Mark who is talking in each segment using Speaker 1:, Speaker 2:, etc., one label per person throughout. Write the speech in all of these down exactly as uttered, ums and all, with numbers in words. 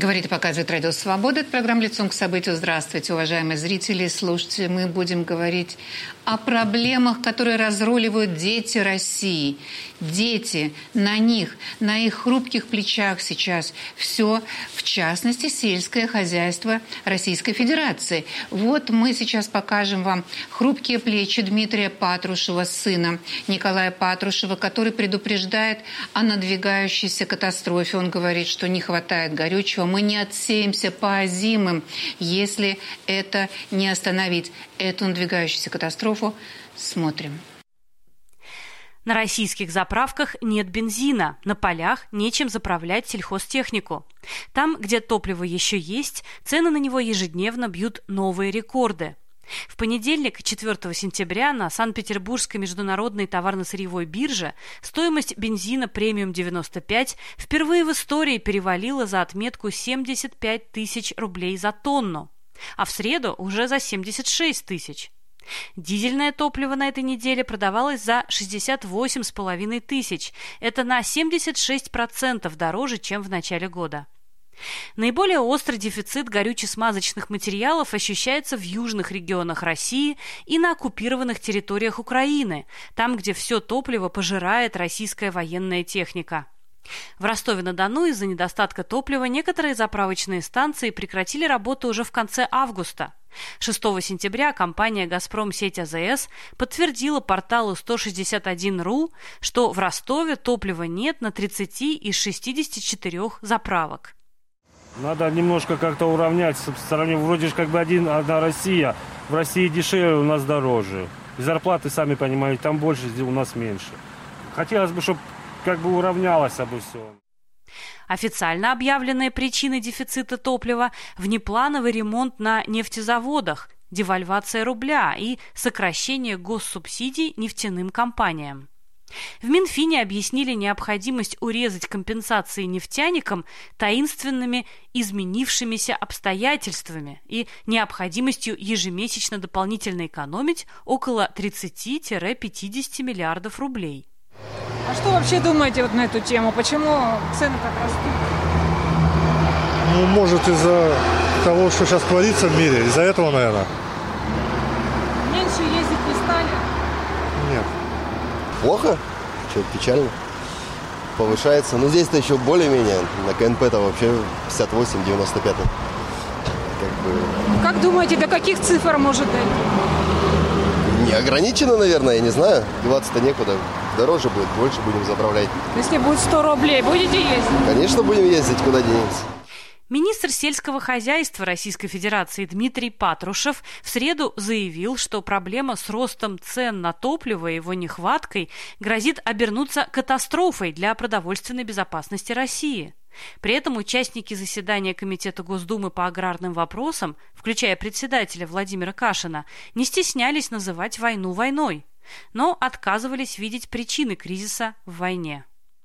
Speaker 1: Говорит и показывает Радио Свобода. Это программа «Лицом к событию». Здравствуйте, уважаемые зрители и слушатели. Мы будем говорить о проблемах, которые разруливают дети России. Дети, на них, на их хрупких плечах сейчас все, в частности, сельское хозяйство Российской Федерации. Вот мы сейчас покажем вам хрупкие плечи Дмитрия Патрушева, сына Николая Патрушева, который предупреждает о надвигающейся катастрофе. Он говорит, что не хватает горючего. Мы не отсеемся по озимым, если это не остановить. Эту надвигающуюся катастрофу смотрим.
Speaker 2: На российских заправках нет бензина, на полях нечем заправлять сельхозтехнику. Там, где топливо еще есть, цены на него ежедневно бьют новые рекорды. В понедельник, четвёртого сентября, на Санкт-Петербургской международной товарно-сырьевой бирже стоимость бензина премиум девяносто пять впервые в истории перевалила за отметку семьдесят пять тысяч рублей за тонну, а в среду уже за семьдесят шесть тысяч. Дизельное топливо на этой неделе продавалось за шестьдесят восемь с половиной тысяч. Это на семьдесят шесть процентов дороже, чем в начале года. Наиболее острый дефицит горюче-смазочных материалов ощущается в южных регионах России и на оккупированных территориях Украины, там, где все топливо пожирает российская военная техника. В Ростове-на-Дону из-за недостатка топлива некоторые заправочные станции прекратили работу уже в конце августа. шестого сентября компания «Газпром Сеть АЗС» подтвердила порталу сто шестьдесят один точка ру, что в Ростове топлива нет на тридцати из шестидесяти четырёх заправок.
Speaker 3: Надо немножко как-то уравнять, сравнив, вроде же как бы один, одна Россия, в России дешевле, у нас дороже. И зарплаты, сами понимаете, там больше, у нас меньше. Хотелось бы, чтобы как бы уравнялось обо всем.
Speaker 2: Официально объявленные причины дефицита топлива – внеплановый ремонт на нефтезаводах, девальвация рубля и сокращение госсубсидий нефтяным компаниям. В Минфине объяснили необходимость урезать компенсации нефтяникам таинственными изменившимися обстоятельствами и необходимостью ежемесячно дополнительно экономить около тридцати-пятидесяти миллиардов рублей.
Speaker 4: А что вообще думаете вот на эту тему? Почему цены так растут?
Speaker 5: Ну, может, из-за того, что сейчас творится в мире, из-за этого, наверное.
Speaker 4: Меньше ездить не стали?
Speaker 5: Нет.
Speaker 6: Плохо? Что, печально? Повышается. Ну, здесь-то еще более-менее. На КНП-то вообще пятьдесят восемь девяносто пять. Как бы...
Speaker 4: Как думаете, до каких цифр может дойти?
Speaker 6: Не ограничено, наверное, я не знаю. Деваться-то некуда. Дороже будет, больше будем заправлять.
Speaker 4: Если будет сто рублей, будете ездить?
Speaker 6: Конечно, будем ездить, куда денемся.
Speaker 2: Министр сельского хозяйства Российской Федерации Дмитрий Патрушев в среду заявил, что проблема с ростом цен на топливо и его нехваткой грозит обернуться катастрофой для продовольственной безопасности России. При этом участники заседания Комитета Госдумы по аграрным вопросам, включая председателя Владимира Кашина, не стеснялись называть войну войной, но отказывались видеть причины кризиса в войне.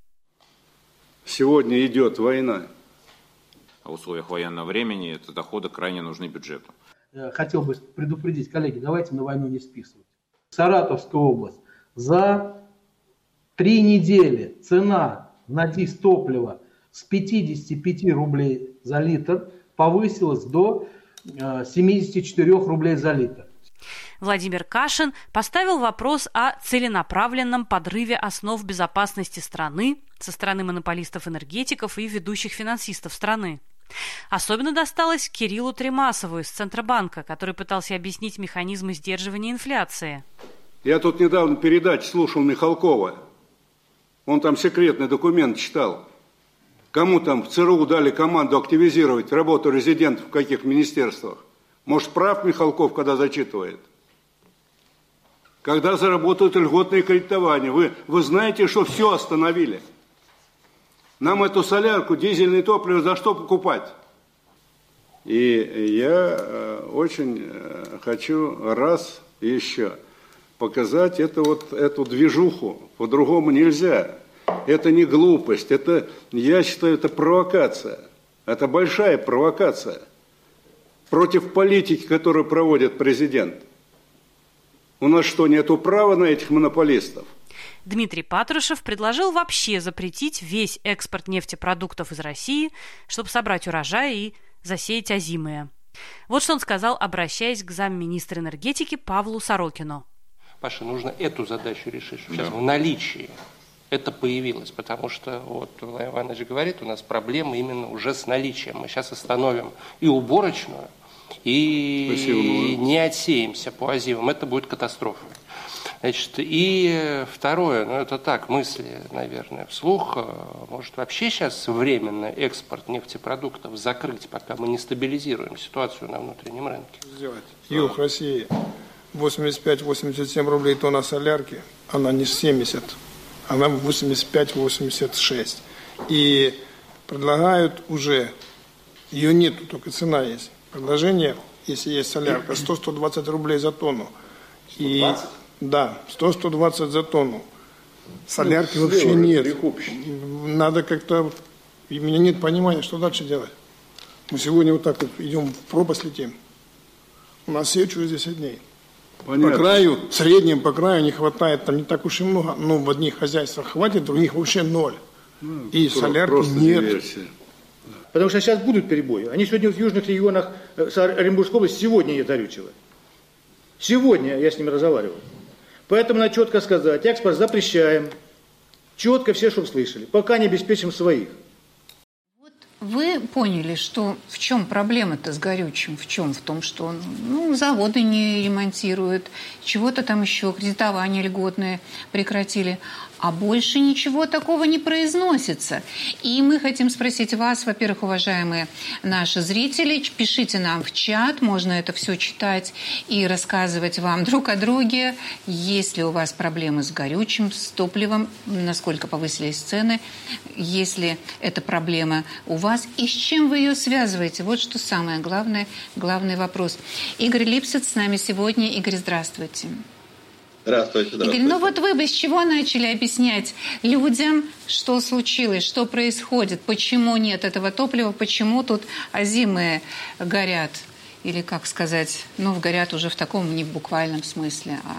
Speaker 7: Сегодня идет война.
Speaker 8: А в условиях военного времени это доходы крайне нужны бюджету.
Speaker 9: Хотел бы предупредить, коллеги, давайте на войну не списывать. Саратовская область. За три недели цена на дизтопливо с пятидесяти пяти рублей за литр повысилась до семидесяти четырёх рублей за литр.
Speaker 2: Владимир Кашин поставил вопрос о целенаправленном подрыве основ безопасности страны со стороны монополистов-энергетиков и ведущих финансистов страны. Особенно досталось Кириллу Тремасову из Центробанка, который пытался объяснить механизмы сдерживания инфляции.
Speaker 7: Я тут недавно передачу слушал Михалкова. Он там секретный документ читал. Кому там в ЦРУ дали команду активизировать работу резидентов в каких министерствах? Может, прав Михалков, когда зачитывает? Когда заработают льготные кредитования, вы, вы знаете, что все остановили. Нам эту солярку, дизельное топливо за что покупать? И я очень хочу раз еще показать это вот, эту движуху. По-другому нельзя. Это не глупость, это, я считаю, это провокация. Это большая провокация против политики, которую проводит президент. У нас что, нету права на этих монополистов?
Speaker 2: Дмитрий Патрушев предложил вообще запретить весь экспорт нефтепродуктов из России, чтобы собрать урожай и засеять озимые. Вот что он сказал, обращаясь к замминистра энергетики Павлу Сорокину.
Speaker 10: Паша, нужно эту задачу решить, чтобы сейчас в наличии это появилось, потому что, вот Владимир Иванович говорит, у нас проблемы именно уже с наличием. Мы сейчас остановим и уборочную, и Спасибо. не отсеемся по озимым. Это будет катастрофа. Значит, и второе, ну это так, мысли, наверное, вслух, может вообще сейчас временно экспорт нефтепродуктов закрыть, пока мы не стабилизируем ситуацию на внутреннем рынке.
Speaker 11: Сделать. Юг России. восемьдесят пять - восемьдесят семь рублей тонна солярки, она не семьдесят, она восемьдесят пять - восемьдесят шесть. И предлагают уже, ее нету, только цена есть. Предложение, если есть солярка, сто - сто двадцать рублей за тонну. И, сто двадцать? Да, сто - сто двадцать за тонну. Солярки ну, вообще нет. Надо как-то, у меня нет понимания, что дальше делать. Мы сегодня вот так вот идем в пропасть летим. У нас все через десять дней. Понятно. По краю, в среднем по краю не хватает, там не так уж и много, но в одних хозяйствах хватит, в других вообще ноль. Ну, и солярки нет. Диверсия.
Speaker 12: Потому что сейчас будут перебои. Они сегодня в южных регионах Оренбургской области сегодня нет горючего. Сегодня я с ними разговаривал. Поэтому надо четко сказать, экспорт запрещаем. Четко все, чтобы слышали. Пока не обеспечим своих.
Speaker 1: Вы поняли, что в чем проблема-то с горючим? В чем? В том, что ну, заводы не ремонтируют, чего-то там еще, кредитование льготное прекратили. А больше ничего такого не произносится. И мы хотим спросить вас, во-первых, уважаемые наши зрители, пишите нам в чат, можно это все читать и рассказывать вам друг о друге. Есть ли у вас проблемы с горючим, с топливом, насколько повысились цены, если эта проблема у вас, и с чем вы ее связываете? Вот что самое главное, главный вопрос. Игорь Липсец с нами сегодня. Игорь, здравствуйте.
Speaker 13: Здравствуйте, здравствуйте.
Speaker 1: Игорь, ну вот вы бы с чего начали объяснять людям, что случилось, что происходит, почему нет этого топлива, почему тут озимые горят, или, как сказать, ну, горят уже в таком, не в буквальном смысле, а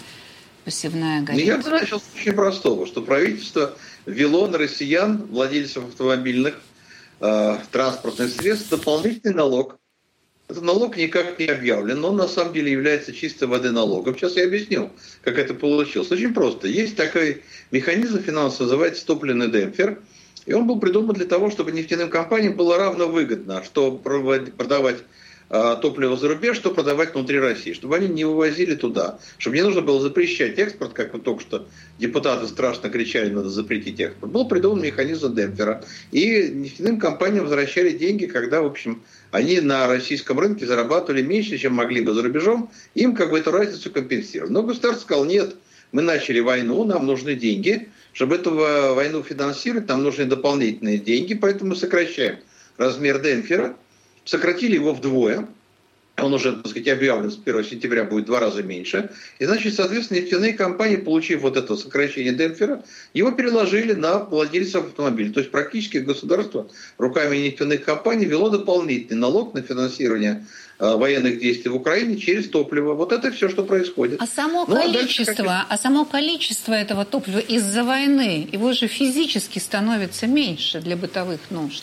Speaker 1: посевная горит.
Speaker 13: Я бы начал с очень простого, что правительство ввело на россиян, владельцев автомобильных э, транспортных средств, дополнительный налог. Этот налог никак не объявлен, но он на самом деле является чистой воды налогом. Сейчас я объясню, как это получилось. Очень просто. Есть такой механизм финансовый, называется топливный демпфер. И он был придуман для того, чтобы нефтяным компаниям было равно выгодно, что продавать э, топливо за рубеж, что продавать внутри России. Чтобы они не вывозили туда. Чтобы не нужно было запрещать экспорт, как вот только что депутаты страшно кричали, надо запретить экспорт. Был придуман механизм демпфера. И нефтяным компаниям возвращали деньги, когда, в общем, они на российском рынке зарабатывали меньше, чем могли бы за рубежом, им как бы эту разницу компенсировали. Но государство сказало, нет, мы начали войну, нам нужны деньги, чтобы эту войну финансировать, нам нужны дополнительные деньги, поэтому мы сокращаем размер демпфера, сократили его вдвое, он уже, так сказать, объявлен с первого сентября будет в два раза меньше. И, значит, соответственно, нефтяные компании, получив вот это сокращение демпфера, его переложили на владельцев автомобилей. То есть практически государство руками нефтяных компаний вело дополнительный налог на финансирование э, военных действий в Украине через топливо. Вот это все, что происходит.
Speaker 1: А само
Speaker 13: ну,
Speaker 1: количество, а, дальше,
Speaker 13: а
Speaker 1: само количество этого топлива из-за войны, его же физически становится меньше для бытовых нужд.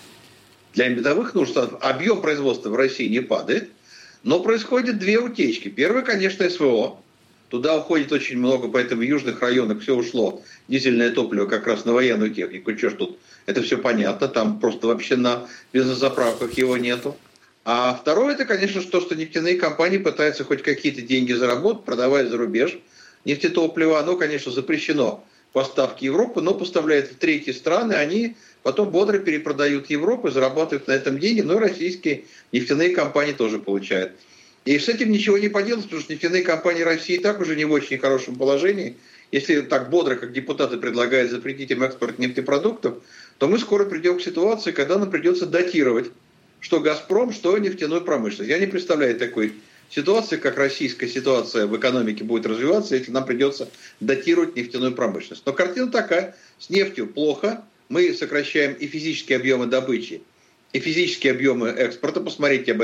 Speaker 13: Для бытовых нужд объем производства в России не падает. Но происходят две утечки. Первая, конечно, СВО. Туда уходит очень много, поэтому в южных районах все ушло. Дизельное топливо как раз на военную технику. Что ж тут? Это все понятно. Там просто вообще на бензозаправках его нету. А второе, это, конечно, то, что нефтяные компании пытаются хоть какие-то деньги заработать, продавая за рубеж нефтетопливо. Оно, конечно, запрещено поставки Европы, но поставляет в третьи страны. Они потом бодро перепродают Европу, зарабатывают на этом деньги, но и российские нефтяные компании тоже получают. И с этим ничего не поделать, потому что нефтяные компании России и так уже не в очень хорошем положении. Если так бодро, как депутаты предлагают запретить им экспорт нефтепродуктов, то мы скоро придем к ситуации, когда нам придется датировать что «Газпром», что нефтяную промышленность. Я не представляю такой ситуации, как российская ситуация в экономике будет развиваться, если нам придется датировать нефтяную промышленность. Но картина такая, с нефтью плохо, мы сокращаем и физические объемы добычи, и физические объемы экспорта. Посмотрите об этом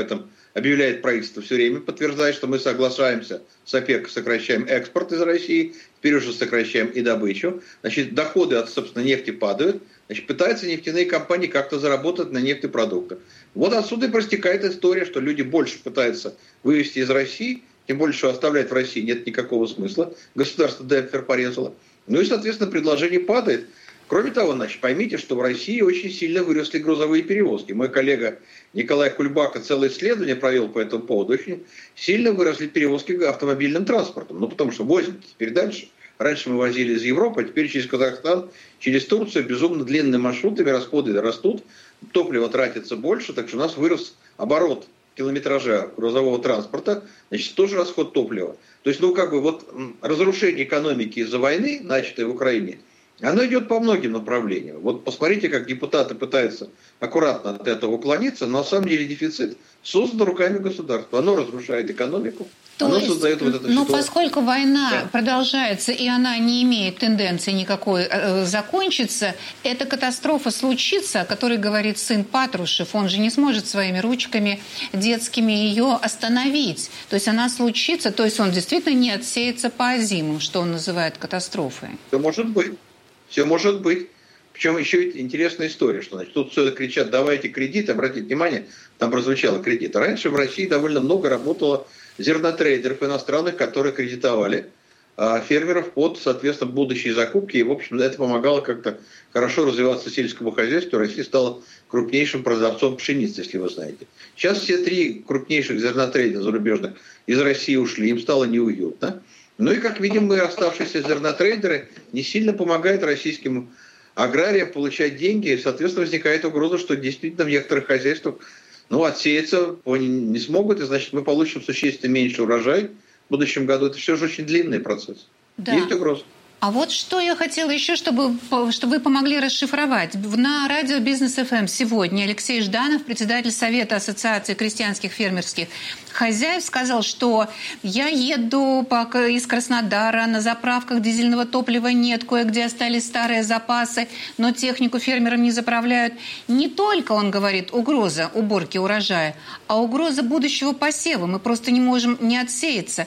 Speaker 13: объявляет правительство все время, подтверждает, что мы соглашаемся с ОПЕК, сокращаем экспорт из России, теперь уже сокращаем и добычу. Значит, доходы от, собственно, нефти падают. Значит, пытаются нефтяные компании как-то заработать на нефтепродуктах. Вот отсюда и проистекает история, что люди больше пытаются вывести из России, тем более, что оставлять в России нет никакого смысла. Государство демпфер порезало. Ну и, соответственно, предложение падает. Кроме того, значит, поймите, что в России очень сильно выросли грузовые перевозки. Мой коллега Николай Кульбака целое исследование провел по этому поводу. Очень сильно выросли перевозки автомобильным транспортом. Ну, потому что возим теперь дальше. Раньше мы возили из Европы, а теперь через Казахстан, через Турцию безумно длинными маршрутами, расходы растут, топливо тратится больше, так что у нас вырос оборот километража грузового транспорта, значит, тоже расход топлива. То есть, ну, как бы вот разрушение экономики из-за войны, начатой в Украине, оно идет по многим направлениям. Вот посмотрите, как депутаты пытаются аккуратно от этого уклониться, но на самом деле дефицит создан руками государства. Оно разрушает экономику,
Speaker 1: То
Speaker 13: оно
Speaker 1: есть,
Speaker 13: создает вот эту
Speaker 1: но
Speaker 13: ситуацию.
Speaker 1: поскольку война
Speaker 13: Да.
Speaker 1: продолжается и она не имеет тенденции никакой э, закончиться, эта катастрофа случится, о которой говорит сын Патрушев. Он же не сможет своими ручками детскими ее остановить. То есть она случится, то есть он действительно не отсеется по озимым, что он называет катастрофой.
Speaker 13: Все может быть. Все может быть. Причем еще интересная история, что значит, тут все кричат, давайте кредит, обратите внимание, там прозвучало кредит. Раньше в России довольно много работало зернотрейдеров иностранных, которые кредитовали а, фермеров под, соответственно, будущие закупки. И, в общем, это помогало как-то хорошо развиваться сельскому хозяйству. Россия стала крупнейшим продавцом пшеницы, если вы знаете. Сейчас все три крупнейших зернотрейдера зарубежных из России ушли, им стало неуютно. Ну и, как видим, мы, оставшиеся зернотрейдеры, не сильно помогают российским аграриям получать деньги. И, соответственно, возникает угроза, что действительно в некоторых хозяйствах ну, отсеяться не смогут, и, значит, мы получим существенно меньше урожай в будущем году. Это все же очень длинный процесс.
Speaker 1: Да.
Speaker 13: Есть угроза.
Speaker 1: А вот что я хотела еще, чтобы, чтобы вы помогли расшифровать. На радио Бизнес эф эм сегодня Алексей Жданов, председатель Совета Ассоциации крестьянских фермерских хозяев, сказал, что я еду из Краснодара, на заправках дизельного топлива нет, кое-где остались старые запасы, но технику фермерам не заправляют. Не только, он говорит, угроза уборки урожая, а угроза будущего посева. Мы просто не можем не отсеяться.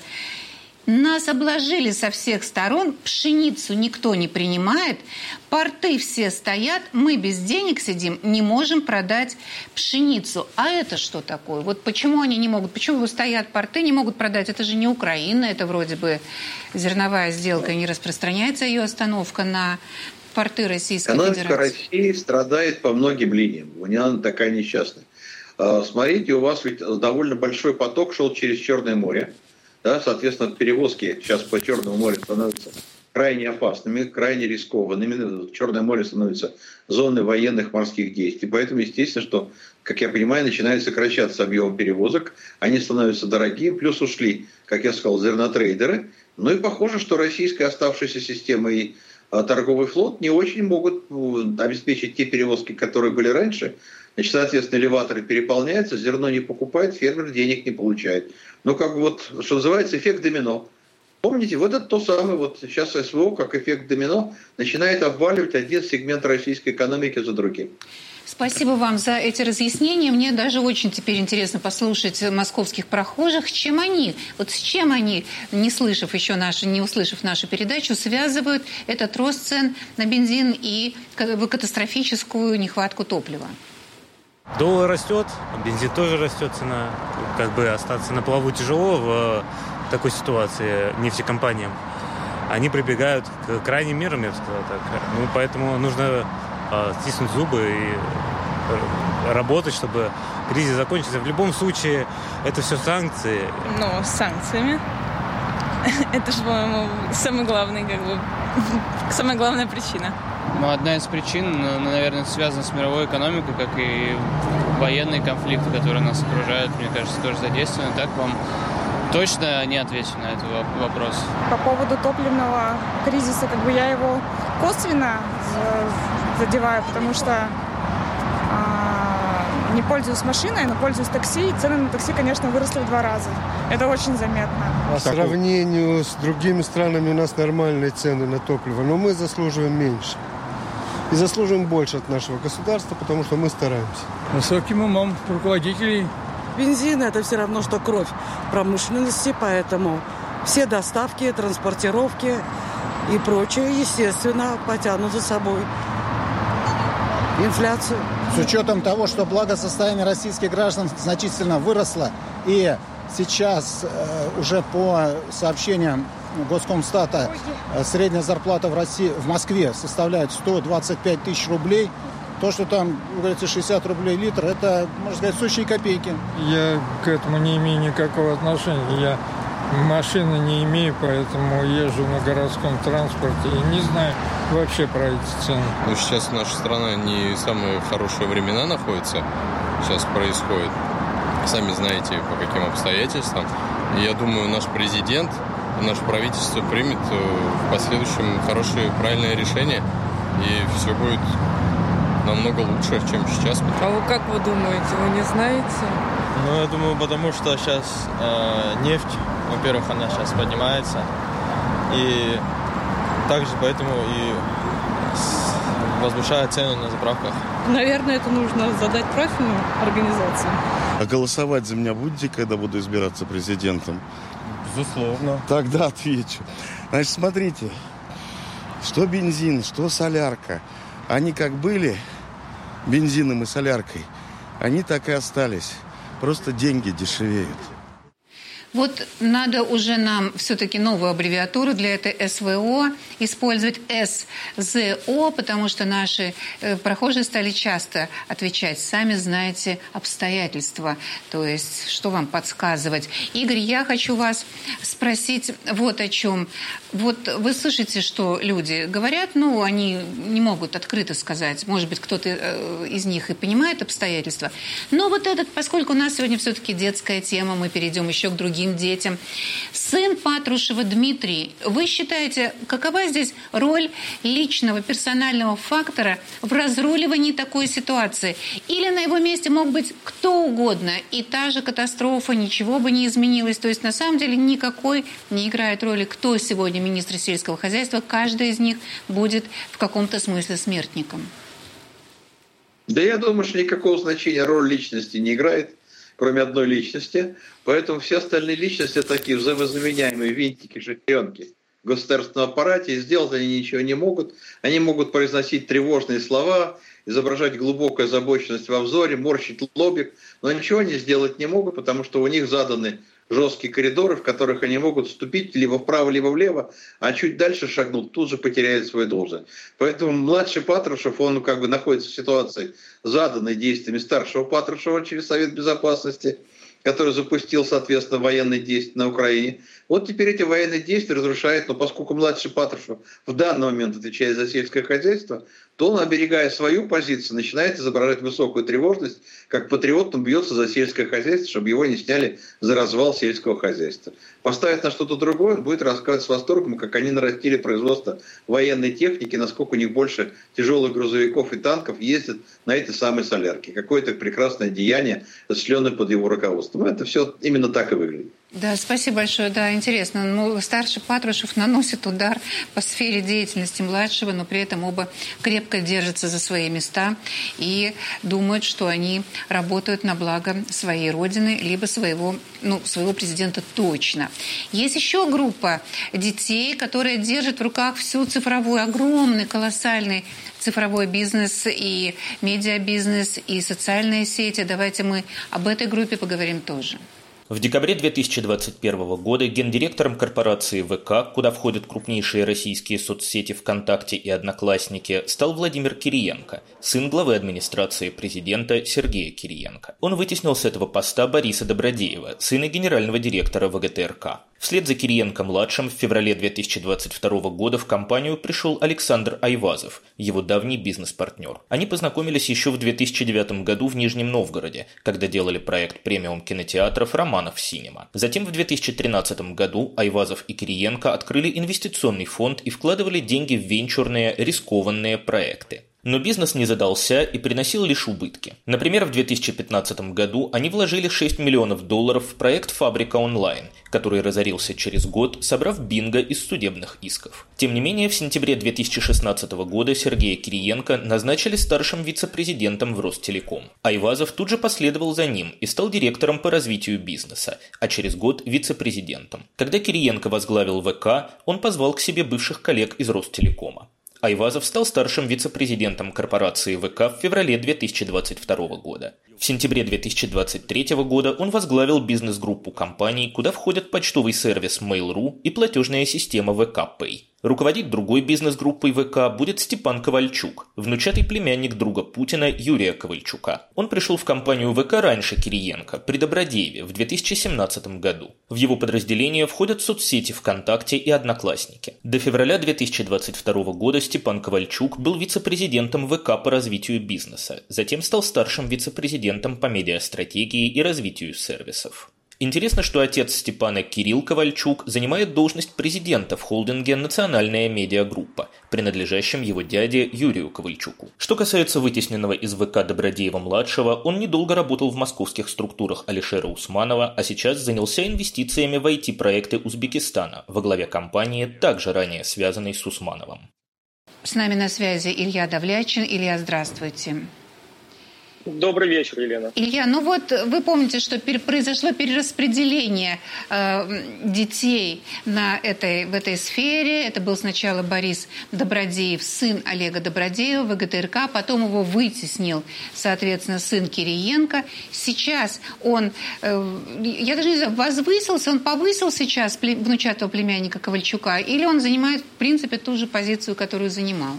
Speaker 1: Нас обложили со всех сторон, пшеницу никто не принимает, порты все стоят, мы без денег сидим, не можем продать пшеницу. А это что такое? Вот почему они не могут, почему стоят порты, не могут продать? Это же не Украина, это вроде бы зерновая сделка, не распространяется ее остановка на порты Российской
Speaker 13: Экономика
Speaker 1: Федерации.
Speaker 13: России страдает по многим линиям, у нее она такая несчастная. Смотрите, у вас ведь довольно большой поток шел через Черное море. Да, соответственно, перевозки сейчас по Черному морю становятся крайне опасными, крайне рискованными. Черное море становится зоной военных морских действий. Поэтому, естественно, что, как я понимаю, начинает сокращаться объем перевозок. Они становятся дорогие. Плюс ушли, как я сказал, зернотрейдеры. Ну и похоже, что российская оставшаяся система и а, торговый флот не очень могут ну, обеспечить те перевозки, которые были раньше. Значит, соответственно, элеваторы переполняются, зерно не покупает, фермер денег не получает. Ну, как бы вот, что называется, эффект домино. Помните, вот это то самое, вот сейчас СВО, как эффект домино, начинает обваливать один сегмент российской экономики за другим.
Speaker 1: Спасибо вам за эти разъяснения. Мне даже очень теперь интересно послушать московских прохожих, чем они, вот с чем они, не слышав еще нашу, не услышав нашу передачу, связывают этот рост цен на бензин и катастрофическую нехватку топлива.
Speaker 3: Доллар растет, бензин тоже растет, цена. Как бы остаться на плаву тяжело в такой ситуации нефтекомпаниям. Они прибегают к крайним мерам, я бы сказал так. Ну, поэтому нужно э, стиснуть зубы и работать, чтобы кризис закончился. В любом случае, это все санкции.
Speaker 14: Ну, с санкциями. Это же, по-моему, самый главный, как бы, самая главная причина.
Speaker 15: Ну, одна из причин, наверное, связана с мировой экономикой, как и военные конфликты, которые нас окружают, мне кажется, тоже задействованы. Так вам точно не отвечу на этот вопрос.
Speaker 16: По поводу топливного кризиса, как бы я его косвенно задеваю, потому что а, не пользуюсь машиной, но пользуюсь такси, и цены на такси, конечно, выросли в два раза. Это очень заметно.
Speaker 17: По сравнению с другими странами у нас нормальные цены на топливо, но мы заслуживаем меньше. И заслуживаем больше от нашего государства, потому что мы стараемся.
Speaker 18: Высоким умом руководителей бензин – это все равно, что кровь промышленности, поэтому все доставки, транспортировки и прочее, естественно, потянут за собой инфляцию.
Speaker 19: С учетом того, что благосостояние российских граждан значительно выросло, и сейчас э, уже по сообщениям Госкомстата э, средняя зарплата в России, в Москве составляет сто двадцать пять тысяч рублей, то, что там, говорится, шестьдесят рублей литр, это, можно сказать, сущие копейки.
Speaker 20: Я к этому не имею никакого отношения. Я машины не имею, поэтому езжу на городском транспорте и не знаю вообще про эти цены.
Speaker 21: Ну, сейчас наша страна не самые хорошие времена находится. Сейчас происходит. Сами знаете, по каким обстоятельствам. И я думаю, наш президент, наше правительство примет в последующем хорошее, правильное решение. И все будет намного лучше, чем сейчас.
Speaker 22: А вы как вы думаете, вы не знаете?
Speaker 23: Ну, я думаю, потому что сейчас э, нефть, во-первых, она сейчас поднимается. И также поэтому и возвышают цены на заправках.
Speaker 22: Наверное, это нужно задать профильную организацию.
Speaker 24: А голосовать за меня будете, когда буду избираться президентом?
Speaker 23: Безусловно.
Speaker 24: Тогда отвечу. Значит, смотрите, что бензин, что солярка, они как были бензином и соляркой, они так и остались. Просто деньги дешевеют.
Speaker 1: Вот надо уже нам все-таки новую аббревиатуру для этой СВО использовать эс зэ о, потому что наши э, прохожие стали часто отвечать. Сами знаете обстоятельства, то есть что вам подсказывать. Игорь, я хочу вас спросить вот о чем. Вот вы слышите, что люди говорят, ну, они не могут открыто сказать, может быть, кто-то э, из них и понимает обстоятельства, но вот этот, поскольку у нас сегодня все-таки детская тема, мы перейдем еще к другим детям. Сын Патрушева Дмитрий, вы считаете, какова здесь роль личного, персонального фактора в разруливании такой ситуации? Или на его месте мог быть кто угодно, и та же катастрофа, ничего бы не изменилось? То есть, на самом деле, никакой не играет роли, кто сегодня министр сельского хозяйства. Каждый из них будет в каком-то смысле смертником.
Speaker 13: Да я думаю, что никакого значения роль личности не играет, кроме одной личности. Поэтому все остальные личности такие взаимозаменяемые винтики, шестеренки в государственном аппарате. И сделать они ничего не могут. Они могут произносить тревожные слова, изображать глубокую озабоченность во взоре, морщить лобик, но ничего они сделать не могут, потому что у них заданы жесткие коридоры, в которых они могут вступить либо вправо, либо влево, а чуть дальше шагнут, тут же потеряют свою должность. Поэтому младший Патрушев, он как бы находится в ситуации, заданной действиями старшего Патрушева через Совет Безопасности, который запустил, соответственно, военные действия на Украине. Вот теперь эти военные действия разрушают, но поскольку младший Патрушев в данный момент отвечает за сельское хозяйство, то он, оберегая свою позицию, начинает изображать высокую тревожность, как патриот он бьется за сельское хозяйство, чтобы его не сняли за развал сельского хозяйства. Поставить на что-то другое, он будет рассказывать с восторгом, как они нарастили производство военной техники, насколько у них больше тяжелых грузовиков и танков ездят на эти самые солярки. Какое-то прекрасное деяние, осуществленное под его руководством. Это все именно так и выглядит.
Speaker 1: Да, спасибо большое. Да, интересно. Ну, старший Патрушев наносит удар по сфере деятельности младшего, но при этом оба крепко держатся за свои места и думают, что они работают на благо своей родины, либо своего, ну, своего президента точно. Есть еще группа детей, которая держит в руках всю цифровую, огромный, колоссальный цифровой бизнес и медиабизнес, и социальные сети. Давайте мы об этой группе поговорим тоже.
Speaker 25: В декабре две тысячи двадцать первого года гендиректором корпорации ВК, куда входят крупнейшие российские соцсети ВКонтакте и Одноклассники, стал Владимир Кириенко, сын главы администрации президента Сергея Кириенко. Он вытеснил с этого поста Бориса Добродеева, сына генерального директора ВГТРК. Вслед за Кириенко-младшим в феврале две тысячи двадцать второго года в компанию пришел Александр Айвазов, его давний бизнес-партнер. Они познакомились еще в две тысячи девятом году в Нижнем Новгороде, когда делали проект премиум кинотеатров «Романов Синема». Затем в две тысячи тринадцатом году Айвазов и Кириенко открыли инвестиционный фонд и вкладывали деньги в венчурные, рискованные проекты. Но бизнес не задался и приносил лишь убытки. Например, в две тысячи пятнадцатом году они вложили шесть миллионов долларов в проект «Фабрика онлайн», который разорился через год, собрав бинго из судебных исков. Тем не менее, в сентябре две тысячи шестнадцатого года Сергея Кириенко назначили старшим вице-президентом в Ростелеком. Айвазов тут же последовал за ним и стал директором по развитию бизнеса, а через год вице-президентом. Когда Кириенко возглавил ВК, он позвал к себе бывших коллег из Ростелекома. Айвазов стал старшим вице-президентом корпорации ВК в феврале две тысячи двадцать второго года. В сентябре две тысячи двадцать третьего года он возглавил бизнес-группу компаний, куда входят почтовый сервис Mail.ru и платежная система ВК Pay. Руководить другой бизнес-группой ВК будет Степан Ковальчук, внучатый племянник друга Путина Юрия Ковальчука. Он пришел в компанию ВК раньше Кириенко, при Добродееве, в две тысячи семнадцатом году. В его подразделение входят соцсети ВКонтакте и Одноклассники. До февраля две тысячи двадцать второго года Степан Ковальчук был вице-президентом ВК по развитию бизнеса, затем стал старшим вице-президентом по медиастратегии и развитию сервисов. Интересно, что отец Степана Кирилл Ковальчук занимает должность президента в холдинге «Национальная медиагруппа», принадлежащем его дяде Юрию Ковальчуку. Что касается вытесненного из ВК Добродеева-младшего, он недолго работал в московских структурах Алишера Усманова, а сейчас занялся инвестициями в ай ти-проекты Узбекистана во главе компании, также ранее связанной с Усмановым.
Speaker 1: С нами на связи Илья Давлячин. Илья, здравствуйте.
Speaker 4: Добрый вечер, Елена.
Speaker 1: Илья, ну вот вы помните, что пер- произошло перераспределение э, детей на этой, в этой сфере. Это был сначала Борис Добродеев, сын Олега Добродеева, ВГТРК, потом его вытеснил, соответственно, сын Кириенко. Сейчас он, э, я даже не знаю, возвысился, он повысил сейчас внучатого племянника Ковальчука, или он занимает, в принципе, ту же позицию, которую занимал?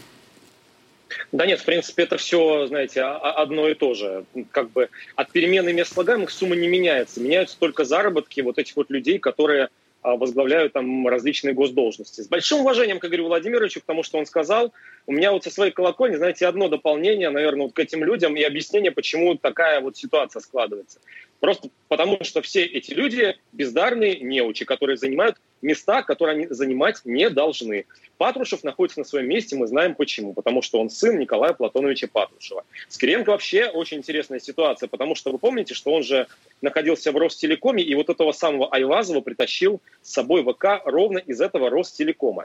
Speaker 4: Да нет, в принципе, это все, знаете, одно и то же. Как бы от перемены мест слагаемых сумма не меняется. Меняются только заработки вот этих вот людей, которые возглавляют там различные госдолжности. С большим уважением к Игорю Владимировичу, потому что он сказал, у меня вот со своей колокольни, знаете, одно дополнение, наверное, вот к этим людям и объяснение, почему такая вот ситуация складывается. Просто потому, что все эти люди бездарные неучи, которые занимают места, которые они занимать не должны. Патрушев находится на своем месте, мы знаем почему. Потому что он сын Николая Платоновича Патрушева. С Кириенко вообще очень интересная ситуация, потому что вы помните, что он же находился в Ростелекоме, и вот этого самого Айвазова притащил с собой ВК ровно из этого Ростелекома.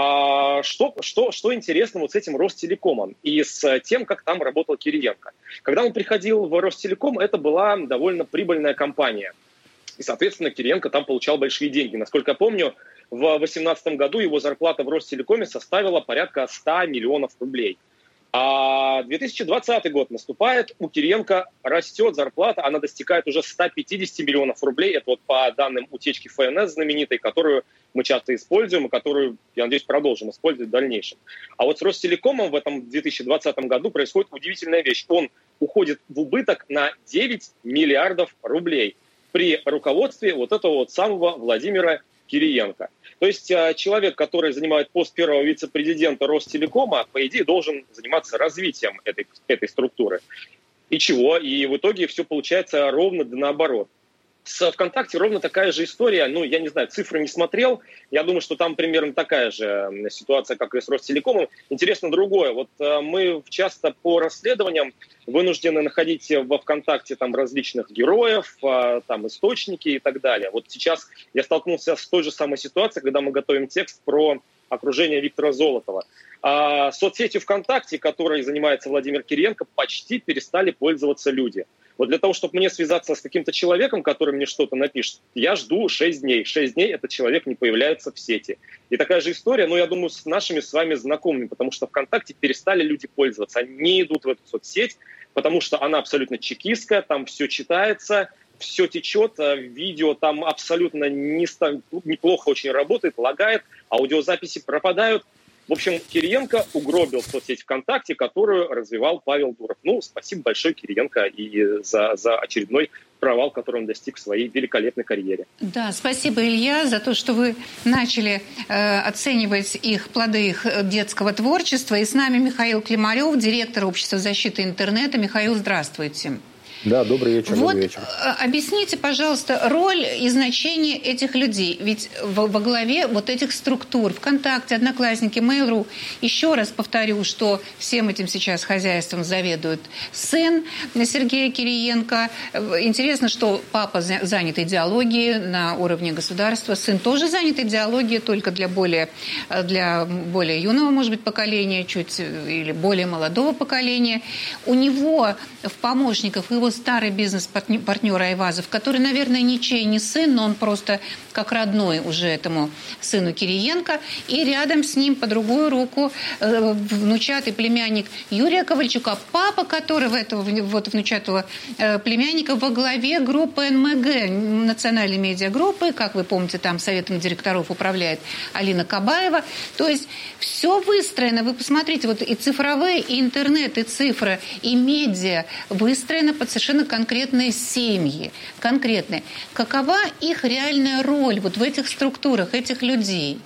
Speaker 4: А что, что, что интересно вот с этим Ростелекомом и с тем, как там работал Кириенко? Когда он приходил в Ростелеком, это была довольно прибыльная компания. И, соответственно, Кириенко там получал большие деньги. Насколько я помню, в две тысячи восемнадцатом году его зарплата в Ростелекоме составила порядка ста миллионов рублей. А две тысячи двадцатый год наступает, у Кириенко растет зарплата, она достигает уже ста пятидесяти миллионов рублей. Это вот по данным утечки эф эн эс знаменитой, которую мы часто используем и которую, я надеюсь, продолжим использовать в дальнейшем. А вот с Ростелекомом в этом две тысячи двадцатом году происходит удивительная вещь. Он уходит в убыток на девять миллиардов рублей при руководстве вот этого вот самого Владимира Кириенко. То есть человек, который занимает пост первого вице-президента Ростелекома, по идее, должен заниматься развитием этой, этой структуры. И чего? И в итоге все получается ровно да наоборот. С ВКонтакте ровно такая же история. Ну, я не знаю, цифры не смотрел. Я думаю, что там примерно такая же ситуация, как и с Ростелекомом. Интересно другое. Вот мы часто по расследованиям вынуждены находить во ВКонтакте там различных героев, там источники и так далее. Вот сейчас я столкнулся с той же самой ситуацией, когда мы готовим текст про окружение Виктора Золотова. А соцсетью ВКонтакте, которой занимается Владимир Кириенко, почти перестали пользоваться люди. Вот для того, чтобы мне связаться с каким-то человеком, который мне что-то напишет, я жду шесть дней. шесть дней этот человек не появляется в сети. И такая же история, но я думаю, с нашими с вами знакомыми, потому что ВКонтакте перестали люди пользоваться. Они не идут в эту соцсеть, потому что она абсолютно чекистская, там все читается, все течет, видео там абсолютно не, неплохо очень работает, лагает, аудиозаписи пропадают. В общем, Кириенко угробил соцсеть ВКонтакте, которую развивал Павел Дуров. Ну, спасибо большое Кириенко и за, за очередной провал, который он достиг в своей великолепной карьере.
Speaker 1: Да, спасибо, Илья, за то, что вы начали э, оценивать их плоды их детского творчества. И с нами Михаил Климарев, директор Общества защиты интернета. Михаил, здравствуйте.
Speaker 5: Да, добрый вечер.
Speaker 1: Вот
Speaker 5: добрый вечер.
Speaker 1: Объясните, пожалуйста, роль и значение этих людей. Ведь во, во главе вот этих структур ВКонтакте, Одноклассники, Mail.ru, еще раз повторю, что всем этим сейчас хозяйством заведует сын Сергея Кириенко. Интересно, что папа занят идеологией на уровне государства, сын тоже занят идеологией, только для более, для более юного, может быть, поколения, чуть или более молодого поколения. У него в помощниках его старый бизнес-партнер Айвазов, который, наверное, ничей не сын, но он просто как родной уже этому сыну Кириенко. И рядом с ним по другую руку внучатый племянник Юрия Ковальчука, папа которого, этого вот внучатого племянника, во главе группы эн эм гэ, национальной медиагруппы. Как вы помните, там советом директоров управляет Алина Кабаева. То есть все выстроено. Вы посмотрите, вот и цифровые, и интернет, и цифры, и медиа выстроено под совершенно конкретные семьи, конкретные. Какова их реальная роль вот в этих структурах, этих людей?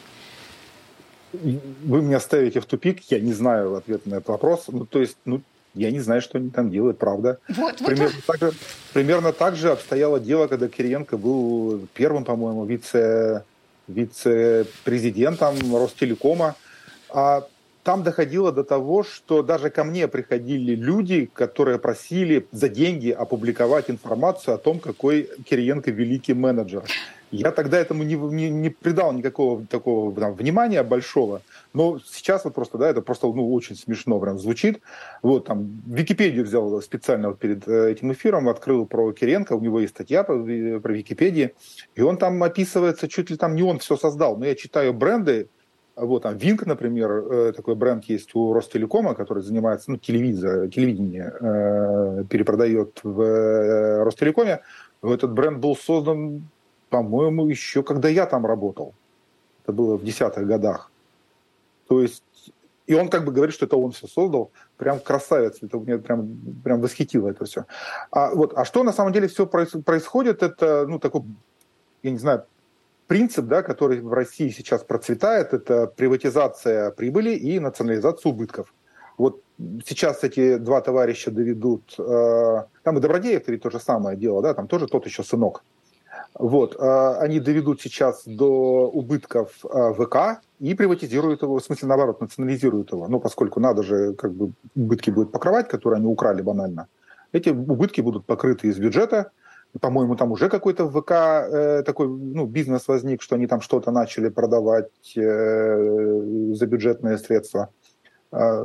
Speaker 5: Вы меня ставите в тупик, я не знаю ответа на этот вопрос. Ну, то есть, ну, я не знаю, что они там делают, правда. Вот, примерно, вот. Так же, примерно так же обстояло дело, когда Кириенко был первым, по-моему, вице, вице-президентом Ростелекома. А там доходило до того, что даже ко мне приходили люди, которые просили за деньги опубликовать информацию о том, какой Кириенко великий менеджер. Я тогда этому не, не, не придал никакого такого там, внимания большого, но сейчас вот просто, да, это просто ну, очень смешно прям звучит. Вот там Википедию взял специально вот перед этим эфиром, открыл про Кириенко, у него есть статья про, про Википедии, и он там описывается, чуть ли там не он все создал, но я читаю бренды. Вот там Винк, например, такой бренд есть у Ростелекома, который занимается, ну, телевизор, телевидение э, перепродает в э, Ростелекоме. Этот бренд был создан, по-моему, еще когда я там работал. Это было в десятых годах. То есть, и он как бы говорит, что это он все создал. Прям красавец. Это меня прям, прям восхитило это все. А, вот, а что на самом деле все происходит, это, ну, такой, я не знаю, принцип, да, который в России сейчас процветает, это приватизация прибыли и национализация убытков. Вот сейчас эти два товарища доведут, э, там и Добродеев то же самое дело, да, там тоже тот еще сынок. Вот, э, они доведут сейчас до убытков э, ВК и приватизируют его, в смысле, наоборот, национализируют его. Ну, поскольку надо же, как бы, убытки будут покрывать, которые они украли банально. Эти убытки будут покрыты из бюджета. По-моему, там уже какой-то в ВК э, такой ну, бизнес возник, что они там что-то начали продавать э, за бюджетные средства. Э,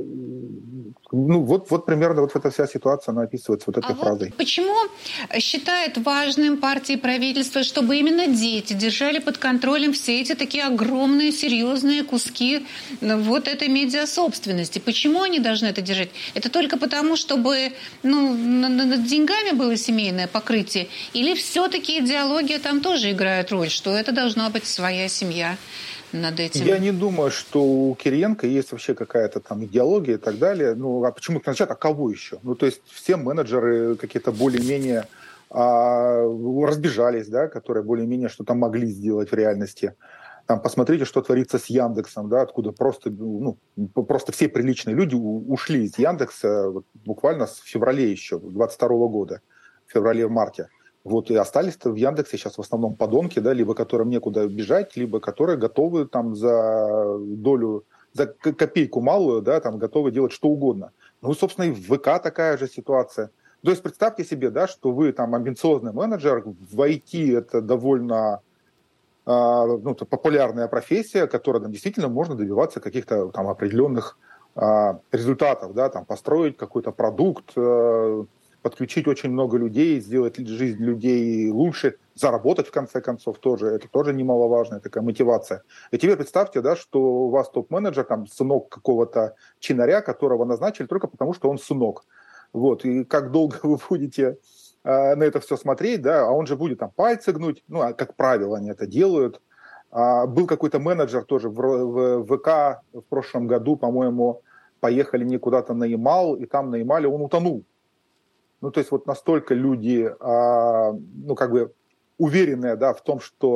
Speaker 5: ну, вот, вот примерно вот эта вся ситуация, она описывается вот этой а фразой.
Speaker 1: Вот почему считает важным партия и правительство, чтобы именно дети держали под контролем все эти такие огромные, серьезные куски вот этой медиасобственности? Почему они должны это держать? Это только потому, чтобы ну, над деньгами было семейное покрытие? Или все-таки идеология там тоже играет роль, что это должна быть своя семья? Над этим.
Speaker 5: Я не думаю, что у Кириенко есть вообще какая-то там идеология и так далее. Ну, а почему их назначают? А кого еще? Ну, то есть все менеджеры какие-то более-менее а, разбежались, да, которые более-менее что-то могли сделать в реальности. Там посмотрите, что творится с Яндексом, да, откуда просто, ну, просто все приличные люди ушли из Яндекса вот, буквально с февраля еще, двадцать второго года, в феврале-марте. Вот и остались-то в Яндексе сейчас в основном подонки, да, либо которым некуда бежать, либо которые готовы там за долю, за копейку малую, да, там готовы делать что угодно. Ну, собственно, и в ВК такая же ситуация. То есть представьте себе, да, что вы там амбициозный менеджер, в ай ти это довольно э, ну, это популярная профессия, которой там, действительно можно добиваться каких-то там определенных э, результатов, да, там построить какой-то продукт, э, подключить очень много людей, сделать жизнь людей лучше, заработать в конце концов тоже, это тоже немаловажная такая мотивация. И теперь представьте, да, что у вас топ-менеджер, там, сынок какого-то чинаря, которого назначили только потому, что он сынок. Вот, и как долго вы будете э, на это все смотреть, да, а он же будет там пальцы гнуть, ну, а как правило они это делают. А, был какой-то менеджер тоже в, в, в ВК в прошлом году, по-моему, поехали не куда-то на Ямал, и там на Ямале он утонул. Ну, то есть вот настолько люди, а, ну, как бы уверенные, да, в том, что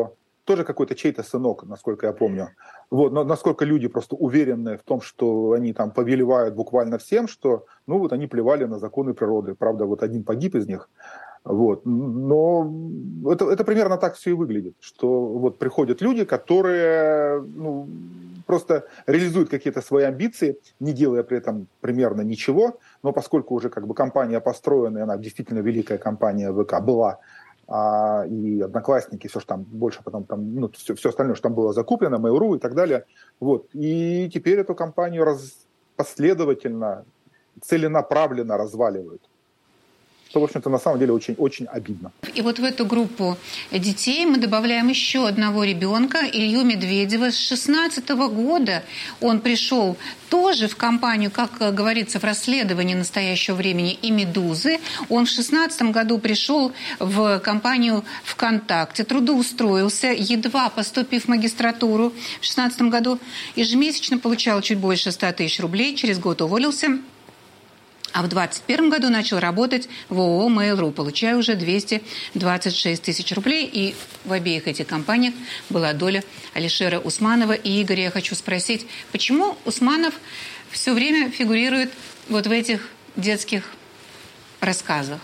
Speaker 5: тоже какой-то чей-то сынок, насколько я помню. Вот, но насколько люди просто уверены в том, что они там повелевают буквально всем, что, ну, вот они плевали на законы природы. Правда, вот один погиб из них. Вот. Но это, это примерно так все и выглядит, что вот приходят люди, которые, ну, просто реализуют какие-то свои амбиции, не делая при этом примерно ничего, но поскольку уже как бы компания построена, и она действительно великая компания ВК была, а, и Одноклассники, все, что там больше потом, там, ну, все, все остальное, что там было закуплено, Mail.ru и так далее, вот, и теперь эту компанию раз, последовательно, целенаправленно разваливают. Что, в общем-то, на самом деле очень, очень обидно.
Speaker 1: И вот в эту группу детей мы добавляем еще одного ребенка, Илью Медведева. С шестнадцатого года он пришел тоже в компанию, как говорится, в расследовании настоящего времени, и «Медузы». Он в шестнадцатом году пришел в компанию ВКонтакте, трудоустроился, едва поступив в магистратуру в шестнадцатом году, ежемесячно получал чуть больше ста тысяч рублей, через год уволился. А в двадцать первом году начал работать в ООО Mail.ru, получая уже двести двадцать шесть тысяч рублей. И в обеих этих компаниях была доля Алишера Усманова. И, Игорь, я хочу спросить, почему Усманов все время фигурирует вот в этих детских рассказах?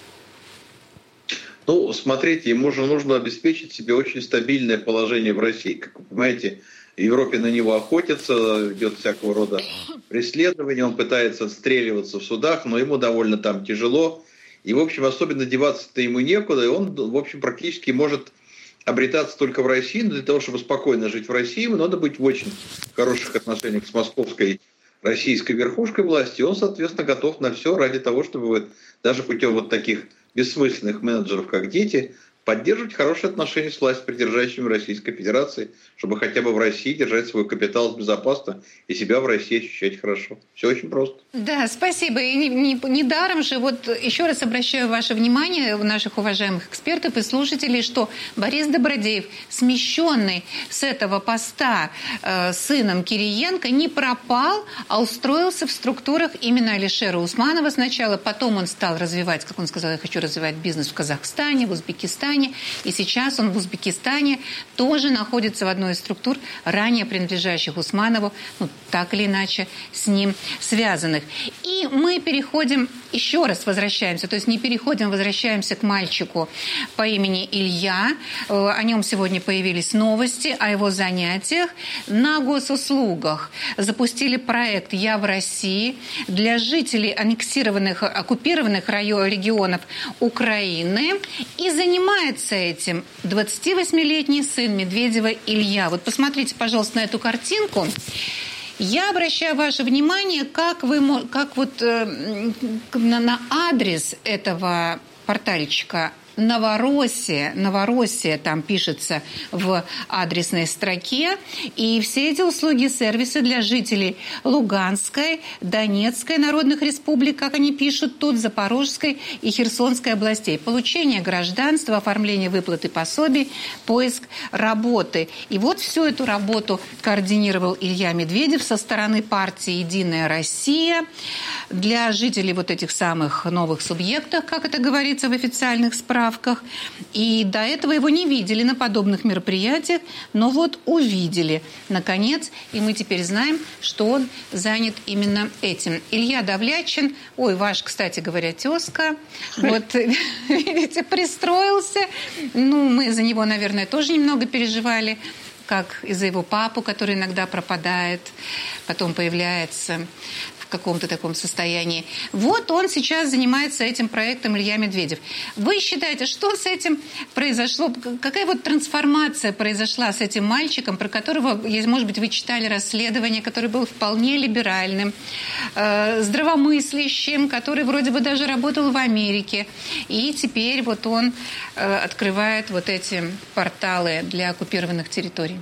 Speaker 13: Ну, смотрите, ему же нужно обеспечить себе очень стабильное положение в России. Как вы понимаете, в Европе на него охотятся, идет всякого рода преследование, он пытается отстреливаться в судах, но ему довольно там тяжело. И, в общем, особенно деваться-то ему некуда, и он, в общем, практически может обретаться только в России. Но для того, чтобы спокойно жить в России, ему надо быть в очень хороших отношениях с московской российской верхушкой власти. И он, соответственно, готов на все ради того, чтобы даже путем вот таких бессмысленных менеджеров, как дети, поддерживать хорошие отношения с властью, придержащими Российской Федерации, чтобы хотя бы в России держать свой капитал безопасно и себя в России ощущать хорошо. Все очень просто.
Speaker 1: Да, спасибо. И не, не, не даром же, вот еще раз обращаю ваше внимание, наших уважаемых экспертов и слушателей, что Борис Добродеев, смещенный с этого поста э, сыном Кириенко, не пропал, а устроился в структурах именно Алишера Усманова сначала, потом он стал развивать, как он сказал, я хочу развивать бизнес в Казахстане, в Узбекистане, и сейчас он в Узбекистане тоже находится в одной из структур, ранее принадлежащих Усманову, ну, так или иначе, с ним связанных. И мы переходим, еще раз возвращаемся, то есть не переходим, возвращаемся к мальчику по имени Илья. О нем сегодня появились новости, о его занятиях. На госуслугах запустили проект «Я в России» для жителей аннексированных, оккупированных районов, регионов Украины. И занимается этим двадцативосьмилетний сын Медведева Илья. Вот посмотрите, пожалуйста, на эту картинку. Я обращаю ваше внимание, как, вы, как вот э, на, на адрес этого портальчика Новороссия, Новороссия там пишется в адресной строке, и все эти услуги, сервисы для жителей Луганской, Донецкой народных республик, как они пишут тут, Запорожской и Херсонской областей. Получение гражданства, оформление выплаты пособий, поиск работы. И вот всю эту работу координировал Илья Медведев со стороны партии «Единая Россия» для жителей вот этих самых новых субъектов, как это говорится в официальных справках. И до этого его не видели на подобных мероприятиях, но вот увидели, наконец, и мы теперь знаем, что он занят именно этим. Илья Давлячин, ой, ваш, кстати говоря, тезка, вот, видите, пристроился. Ну, мы за него, наверное, тоже немного переживали, как из-за его папу, который иногда пропадает, потом появляется в каком-то таком состоянии. Вот он сейчас занимается этим проектом Илья Медведев. Вы считаете, что с этим произошло? Какая вот трансформация произошла с этим мальчиком, про которого, может быть, вы читали расследование, который был вполне либеральным, э, здравомыслящим, который вроде бы даже работал в Америке. И теперь вот он э, открывает вот эти порталы для оккупированных территорий.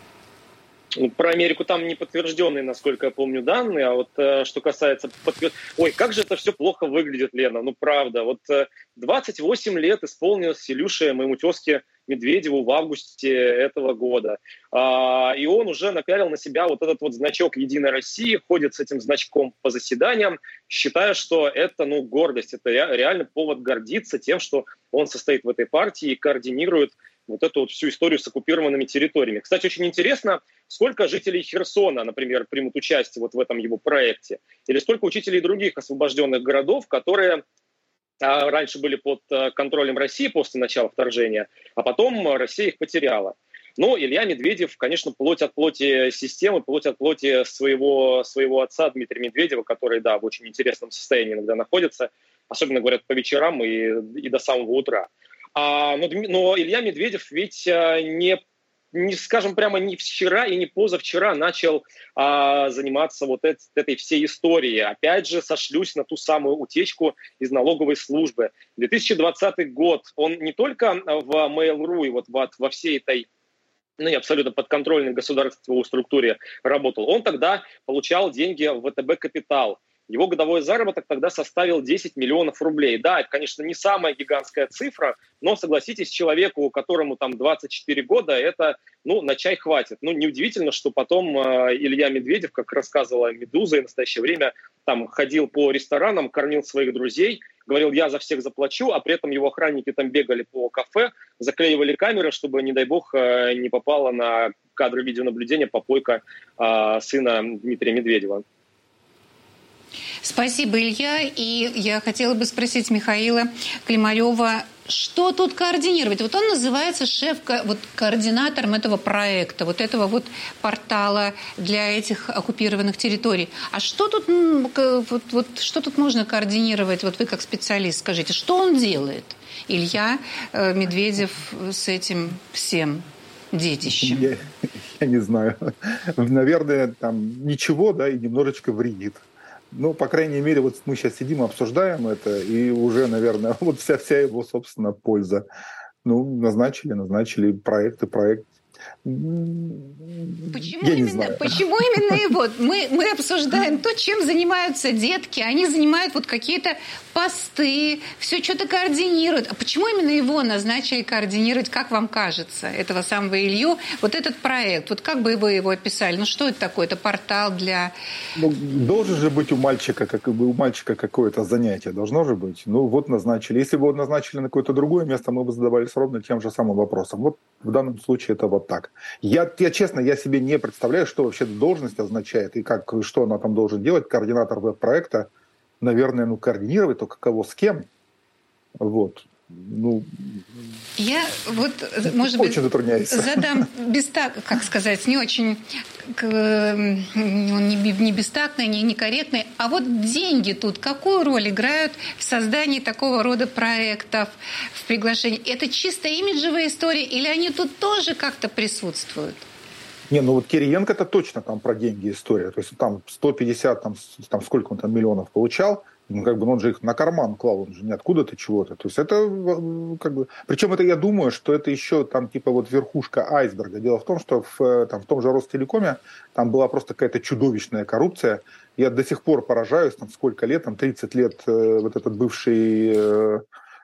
Speaker 4: Про Америку там не подтвержденные, насколько я помню, данные, а вот э, что касается... Подтвер... Ой, как же это все плохо выглядит, Лена, ну правда. Вот э, двадцать восемь лет исполнилось Илюше, моему тезке Медведеву, в августе этого года. А, и он уже напялил на себя вот этот вот значок «Единой России», ходит с этим значком по заседаниям, считая, что это, ну, гордость, это ре- реально повод гордиться тем, что он состоит в этой партии и координирует вот эту вот всю историю с оккупированными территориями. Кстати, очень интересно, сколько жителей Херсона, например, примут участие вот в этом его проекте, или сколько учителей других освобожденных городов, которые а, раньше были под контролем России после начала вторжения, а потом Россия их потеряла. Но Илья Медведев, конечно, плоть от плоти системы, плоть от плоти своего, своего отца Дмитрия Медведева, который, да, в очень интересном состоянии иногда находится, особенно, говорят, по вечерам и, и до самого утра. А, но, но Илья Медведев ведь не, не, скажем прямо, не вчера и не позавчера начал а, заниматься вот этой, этой всей историей. Опять же, сошлюсь на ту самую утечку из налоговой службы. две тысячи двадцатый год, он не только в Mail.ru и вот во, во всей этой, ну, и абсолютно подконтрольной государственной структуре работал. Он тогда получал деньги в ВТБ «Капитал». Его годовой заработок тогда составил десять миллионов рублей. Да, это, конечно, не самая гигантская цифра, но, согласитесь, человеку, которому там двадцать четыре года, это, ну, на чай хватит. Ну, неудивительно, что потом э, Илья Медведев, как рассказывала «Медуза», и в настоящее время там ходил по ресторанам, кормил своих друзей, говорил, я за всех заплачу, а при этом его охранники там бегали по кафе, заклеивали камеры, чтобы, не дай бог, э, не попала на кадры видеонаблюдения попойка э, сына Дмитрия Медведева.
Speaker 1: Спасибо, Илья. И я хотела бы спросить Михаила Климарева, что тут координировать? Вот он называется шеф, вот, координатором этого проекта, вот этого вот портала для этих оккупированных территорий. А что тут, вот, вот, что тут можно координировать? Вот вы как специалист скажите, что он делает, Илья Медведев, с этим всем детищем?
Speaker 5: Я, я не знаю. Наверное, там ничего, да, и немножечко вредит. Ну, по крайней мере, вот мы сейчас сидим, обсуждаем это, и уже, наверное, вот вся, вся его, собственно, польза. Ну, назначили, назначили проект и проект.
Speaker 1: Почему,
Speaker 5: Я не
Speaker 1: именно,
Speaker 5: знаю.
Speaker 1: почему именно его? Мы, мы обсуждаем то, чем занимаются детки. Они занимают вот какие-то посты, все что-то координируют. А почему именно его назначили координировать, как вам кажется, этого самого Илью? Вот этот проект, вот как бы вы его описали? Ну, что это такое? Это портал для...
Speaker 5: Ну, должен же быть у мальчика, как бы у мальчика какое-то занятие, должно же быть. Ну, вот назначили. Если бы его назначили на какое-то другое место, мы бы задавались ровно тем же самым вопросом. Вот в данном случае это вот так. Я, я честно, я себе не представляю, что вообще должность означает и как, что она там должен делать. Координатор веб-проекта, наверное, ну, координировать только кого с кем. Вот. Ну,
Speaker 1: я вот, может
Speaker 5: очень
Speaker 1: быть, задам бестак, как сказать, не очень не, не бестактный, не некорректный. А вот деньги тут какую роль играют в создании такого рода проектов, в приглашении? Это чисто имиджевая история или они тут тоже как-то присутствуют?
Speaker 5: Не, ну вот Кириенко это точно там про деньги история. То есть там сто пятьдесят, там, там сколько он там миллионов получал, ну, как бы, ну, он же их на карман клал, он же не откуда-то чего-то. То есть это как бы... Причем это, я думаю, что это еще там типа вот верхушка айсберга. Дело в том, что в, там, в том же Ростелекоме там была просто какая-то чудовищная коррупция. Я до сих пор поражаюсь, там сколько лет, там тридцать лет э, вот этот бывший... Э,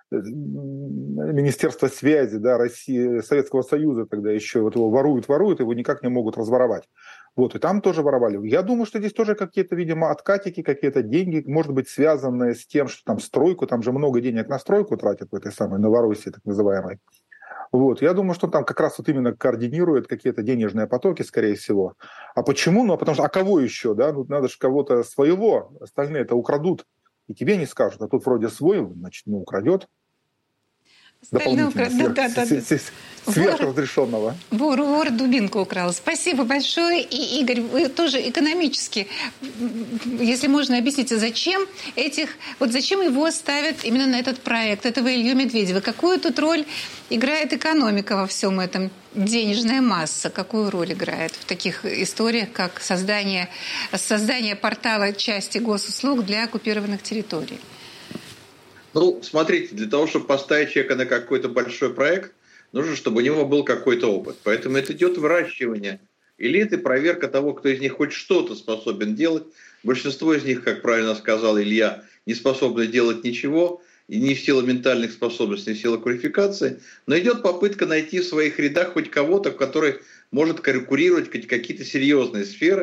Speaker 5: Министерство связи, да, России, Советского Союза тогда еще вот его воруют, воруют, его никак не могут разворовать. Вот, и там тоже воровали. Я думаю, что здесь тоже какие-то, видимо, откатики, какие-то деньги, может быть, связанные с тем, что там стройку, там же много денег на стройку тратят в этой самой Новороссии, так называемой. Вот, я думаю, что там как раз вот именно координирует какие-то денежные потоки, скорее всего. А почему? Ну, а потому что, а кого еще, да? Ну, надо же кого-то своего, остальные это украдут. И тебе не скажут, а тут вроде свой, значит, не украдет. Дополнительно, сверх, да, да, да. сверхразрешенного.
Speaker 1: Вор, вор дубинку украл. Спасибо большое. И, Игорь, вы тоже экономически, если можно, объясните, зачем этих, вот зачем его ставят именно на этот проект, этого Илью Медведева? Какую тут роль играет экономика во всем этом? Денежная масса, какую роль играет в таких историях, как создание, создание портала части госуслуг для оккупированных территорий?
Speaker 13: Ну, смотрите, для того, чтобы поставить человека на какой-то большой проект, нужно, чтобы у него был какой-то опыт. Поэтому это идет выращивание элит и проверка того, кто из них хоть что-то способен делать. Большинство из них, как правильно сказал Илья, не способны делать ничего, и не в силу ментальных способностей, не в силу квалификации, но идет попытка найти в своих рядах хоть кого-то, который может конкурировать какие-то серьезные сферы.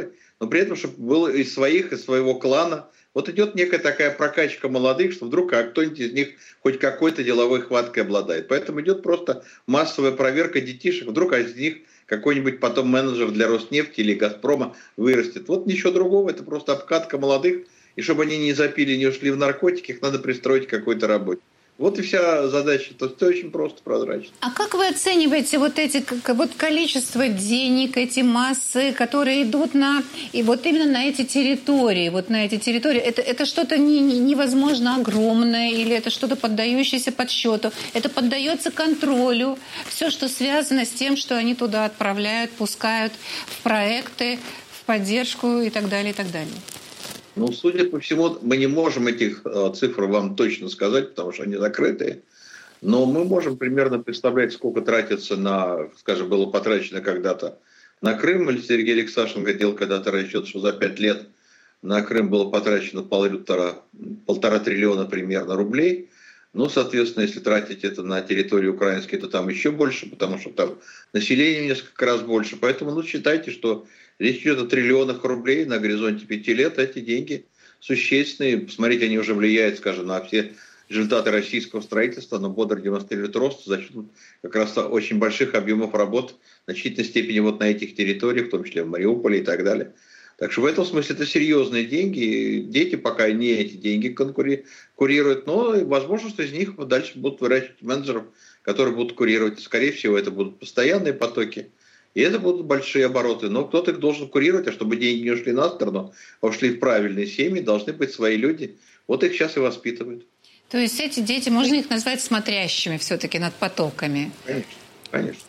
Speaker 13: но при этом, чтобы было из своих, из своего клана. Вот идет некая такая прокачка молодых, что вдруг а кто-нибудь из них хоть какой-то деловой хваткой обладает. Поэтому идет просто массовая проверка детишек. Вдруг из них какой-нибудь потом менеджер для Роснефти или Газпрома вырастет. Вот ничего другого, это просто обкатка молодых. И чтобы они не запили, не ушли в наркотики, их надо пристроить к какой-то работе. Вот и вся задача. То есть это очень просто, прозрачно.
Speaker 1: А как вы оцениваете вот эти вот количество денег, эти массы, которые идут на и вот именно на эти территории, вот на эти территории? Это, это что-то не, не, невозможно огромное или это что-то поддающееся подсчету? Это поддается контролю? Все, что связано с тем, что они туда отправляют, пускают в проекты, в поддержку и так далее, и так далее.
Speaker 13: Ну, судя по всему, мы не можем этих э, цифр вам точно сказать, потому что они закрытые. Но мы можем примерно представлять, сколько тратится на, скажем, было потрачено когда-то на Крым. Или Сергей Алексашенко делал когда-то расчет, что за пять лет на Крым было потрачено полтора, полтора триллиона примерно рублей. Ну, соответственно, если тратить это на территории украинской, то там еще больше, потому что там население несколько раз больше. Поэтому, ну, считайте, что речь идет о триллионах рублей на горизонте пяти лет. Эти деньги существенные. Посмотрите, они уже влияют, скажем, на все результаты российского строительства, но бодро демонстрируют рост за счет как раз очень больших объемов работ, в значительной степени вот на этих территориях, в том числе в Мариуполе и так далее. Так что в этом смысле это серьезные деньги. Дети пока не эти деньги конкури- курируют, но возможно, что из них дальше будут выращивать менеджеров, которые будут курировать. Скорее всего, это будут постоянные потоки. И это будут большие обороты. Но кто-то их должен курировать, а чтобы деньги не ушли на сторону, а ушли в правильные семьи, должны быть свои люди. Вот их сейчас и воспитывают.
Speaker 1: То есть эти дети, можно их назвать смотрящими все-таки над потоками?
Speaker 13: Конечно, конечно.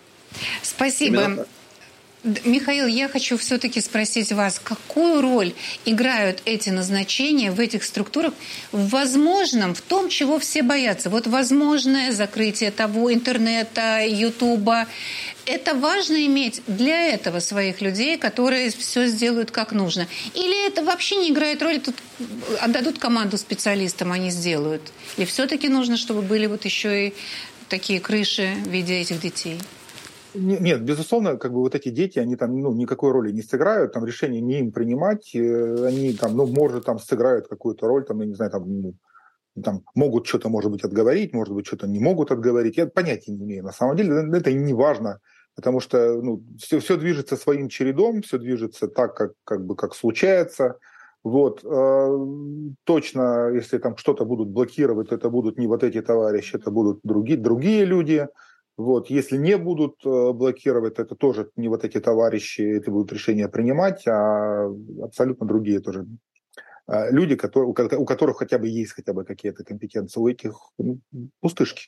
Speaker 1: Спасибо. Михаил, я хочу все-таки спросить вас, какую роль играют эти назначения в этих структурах в возможном, в том, чего все боятся? Вот возможное закрытие того интернета, ютуба. Это важно иметь для этого своих людей, которые все сделают как нужно? Или это вообще не играет роли, тут отдадут команду специалистам, они сделают? Или все-таки нужно, чтобы были вот еще и такие крыши в виде этих детей?
Speaker 5: Нет, безусловно, как бы вот эти дети, они там ну, никакой роли не сыграют, там решение не им принимать, они там, ну, может, там сыграют какую-то роль, там, я не знаю, там, ну, там могут что-то, может быть, отговорить, может быть, что-то не могут отговорить, я понятия не имею. На самом деле это не важно, потому что ну, все, все движется своим чередом, все движется так, как, как бы, как случается. Вот, э, точно, если там что-то будут блокировать, то это будут не вот эти товарищи, это будут другие, другие люди. Вот, если не будут блокировать, то это тоже не вот эти товарищи, это будут решения принимать, а абсолютно другие тоже люди, которые, у которых хотя бы есть хотя бы какие-то компетенции, у этих ну, пустышки.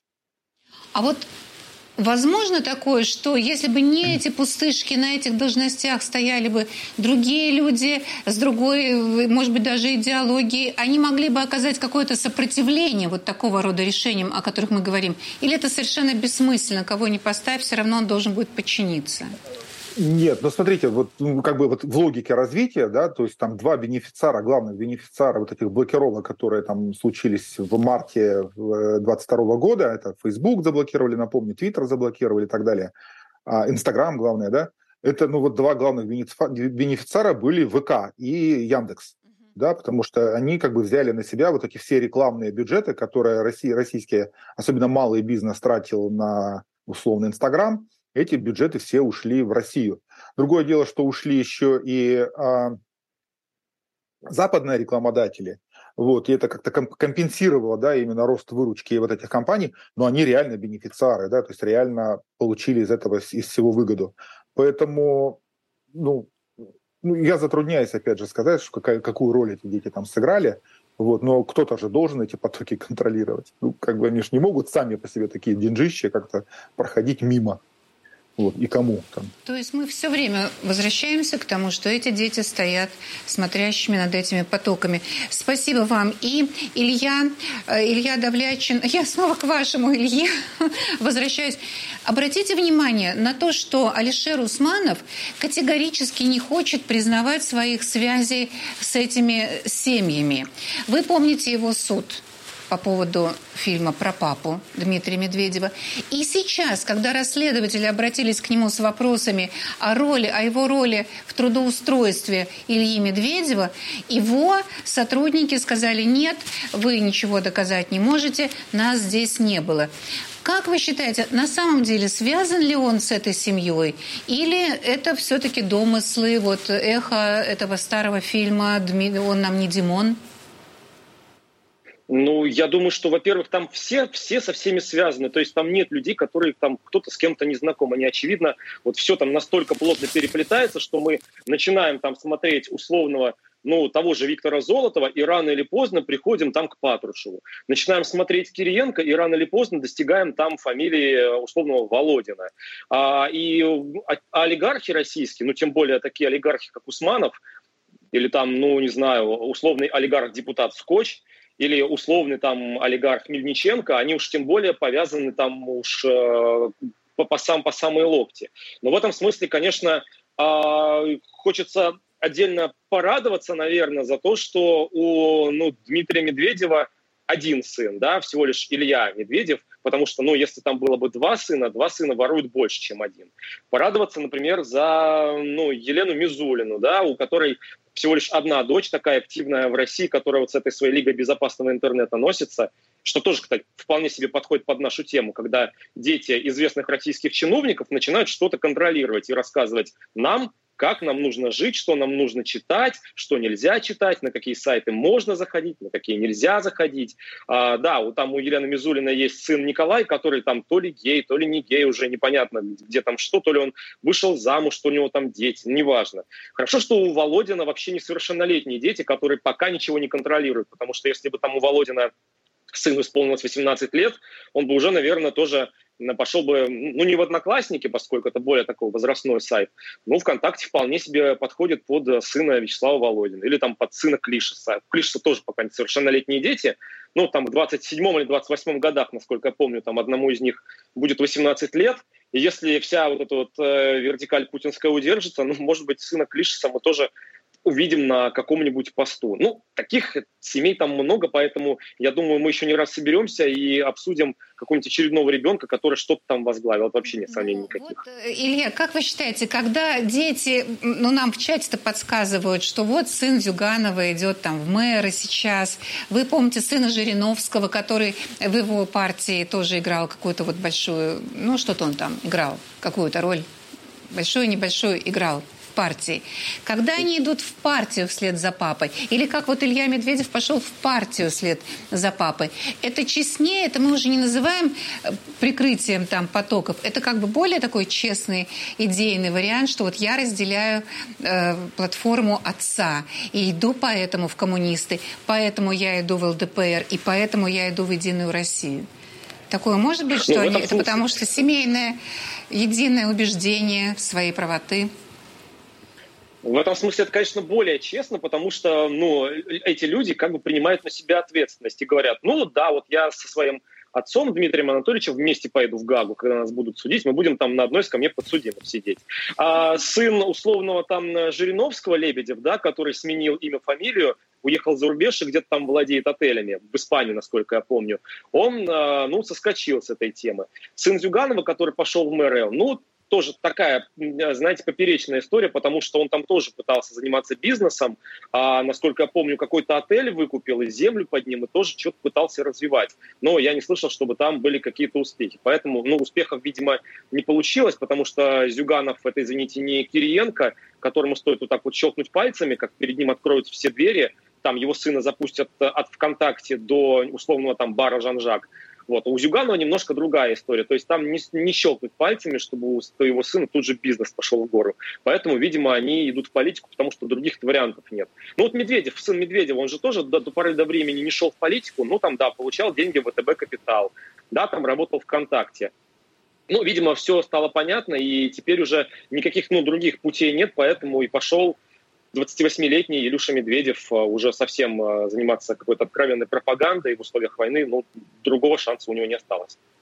Speaker 1: А вот возможно такое, что если бы не эти пустышки, на этих должностях стояли бы другие люди с другой, может быть, даже идеологией, они могли бы оказать какое-то сопротивление вот такого рода решениям, о которых мы говорим? Или это совершенно бессмысленно, кого ни поставь, все равно он должен будет подчиниться?
Speaker 5: Нет, ну смотрите, вот как бы вот в логике развития, да, то есть там два бенефициара, главных бенефициара вот этих блокировок, которые там случились в марте двадцать второго года, это Facebook заблокировали, напомню, Twitter заблокировали и так далее, а Instagram, главное, да, это ну вот два главных бенефициара были ВК и Яндекс, да, потому что они как бы взяли на себя вот эти все рекламные бюджеты, которые Россия, российские, особенно малый бизнес тратил на условно Инстаграм. Эти бюджеты все ушли в Россию. Другое дело, что ушли еще и а, западные рекламодатели. Вот, и это как-то компенсировало, да, именно рост выручки вот этих компаний, но они реально бенефициары, да, то есть реально получили из этого, из всего выгоду. Поэтому, ну, ну я затрудняюсь, опять же, сказать, что какая, какую роль эти дети там сыграли. Вот, но кто-то же должен эти потоки контролировать. Ну, как бы они же не могут сами по себе такие деньжища как-то проходить мимо. Вот, и кому там.
Speaker 1: То есть мы все время возвращаемся к тому, что эти дети стоят смотрящими над этими потоками. Спасибо вам. И Илья, Илья Давлячин, я снова к вашему Илье возвращаюсь. Обратите внимание на то, что Алишер Усманов категорически не хочет признавать своих связей с этими семьями. Вы помните его суд? по поводу фильма про папу Дмитрия Медведева. И сейчас, когда расследователи обратились к нему с вопросами о роли, о его роли в трудоустройстве Ильи Медведева, его сотрудники сказали: нет, вы ничего доказать не можете, нас здесь не было. Как вы считаете, на самом деле связан ли он с этой семьей? Или это все-таки домыслы, вот эхо этого старого фильма «Он нам не Димон»?
Speaker 4: Ну, я думаю, что, во-первых, там все, все со всеми связаны. То есть там нет людей, которые там кто-то с кем-то не знаком. Они, очевидно, вот все там настолько плотно переплетается, что мы начинаем там смотреть условного, ну, того же Виктора Золотова, и рано или поздно приходим там к Патрушеву. Начинаем смотреть Кириенко, и рано или поздно достигаем там фамилии условного Володина. А, и а, олигархи российские, ну, тем более такие олигархи, как Усманов, или там, ну, не знаю, условный олигарх-депутат Скотч, или условный там олигарх Мельниченко, они уж тем более повязаны там уж э, по, по, сам, по самые локти. Но в этом смысле, конечно, э, хочется отдельно порадоваться, наверное, за то, что у ну, Дмитрия Медведева один сын, да, всего лишь Илья Медведев, потому что, ну, если там было бы два сына, два сына воруют больше, чем один. Порадоваться, например, за, ну, Елену Мизулину, да, у которой всего лишь одна дочь такая активная в России, которая вот с этой своей Лигой безопасного интернета носится, что тоже, кстати, вполне себе подходит под нашу тему, когда дети известных российских чиновников начинают что-то контролировать и рассказывать нам, как нам нужно жить, что нам нужно читать, что нельзя читать, на какие сайты можно заходить, на какие нельзя заходить. А, да, вот там у Елены Мизулиной есть сын Николай, который там то ли гей, то ли не гей, уже непонятно, где там что, то ли он вышел замуж, что у него там дети, неважно. Хорошо, что у Володина вообще несовершеннолетние дети, которые пока ничего не контролируют, потому что если бы там у Володина сыну исполнилось восемнадцать лет, он бы уже, наверное, тоже пошел бы, ну, не в Одноклассники, поскольку это более такой возрастной сайт, но ВКонтакте вполне себе подходит под сына Вячеслава Володина или там под сына Клишеса. Клишеса тоже пока не совершеннолетние дети, ну, там в двадцать седьмом или двадцать восьмом годах, насколько я помню, там одному из них будет восемнадцать лет, и если вся вот эта вот э, вертикаль путинская удержится, ну, может быть, сына Клишеса мы тоже увидим на каком-нибудь посту. Ну, таких семей там много, поэтому, я думаю, мы еще не раз соберемся и обсудим какого-нибудь очередного ребенка, который что-то там возглавил. Это вообще нет сомнений никаких.
Speaker 1: Вот, Илья, как вы считаете, когда дети, ну, нам в чате-то подсказывают, что вот сын Зюганова идет там в мэры сейчас, вы помните сына Жириновского, который в его партии тоже играл какую-то вот большую, ну, что-то он там играл, какую-то роль, большую-небольшую играл партии. Когда они идут в партию вслед за папой, или как вот Илья Медведев пошел в партию вслед за папой, это честнее, это мы уже не называем прикрытием там потоков, это как бы более такой честный идейный вариант, что вот я разделяю э, платформу отца и иду поэтому в коммунисты, поэтому я иду в эл дэ пэ эр и поэтому я иду в Единую Россию. Такое может быть, что ну, они, это потому что семейное единое убеждение своей правоты.
Speaker 4: В этом смысле это, конечно, более честно, потому что, ну, эти люди как бы принимают на себя ответственность и говорят: ну да, вот я со своим отцом Дмитрием Анатольевичем вместе поеду в Гаагу, когда нас будут судить, мы будем там на одной скамье подсудимых сидеть. А сын условного там Жириновского, Лебедев, да, который сменил имя, фамилию, уехал за рубеж и где-то там владеет отелями, в Испании, насколько я помню, он, ну, соскочил с этой темы. Сын Зюганова, который пошел в мэр, ну, тоже такая, знаете, поперечная история, потому что он там тоже пытался заниматься бизнесом, а, насколько я помню, какой-то отель выкупил и землю под ним, и тоже что-то пытался развивать. Но я не слышал, чтобы там были какие-то успехи. Поэтому, ну, успехов, видимо, не получилось, потому что Зюганов — это, извините, не Кириенко, которому стоит вот так вот щелкнуть пальцами, как перед ним откроют все двери, там его сына запустят от ВКонтакте до условного там бара «Жан-Жак». Вот. А у Зюганова немножко другая история. То есть там не, не щелкнуть пальцами, чтобы у его сына тут же бизнес пошел в гору. Поэтому, видимо, они идут в политику, потому что других вариантов нет. Ну вот Медведев, сын Медведева, он же тоже до, до поры до времени не шел в политику. Ну там, да, получал деньги в вэ тэ бэ Капитал. Да, там работал ВКонтакте. Ну, видимо, все стало понятно, и теперь уже никаких, ну, других путей нет, поэтому и пошел двадцативосьмилетний Илюша Медведев уже совсем заниматься какой-то откровенной пропагандой в условиях войны, ну, другого шанса у него не осталось.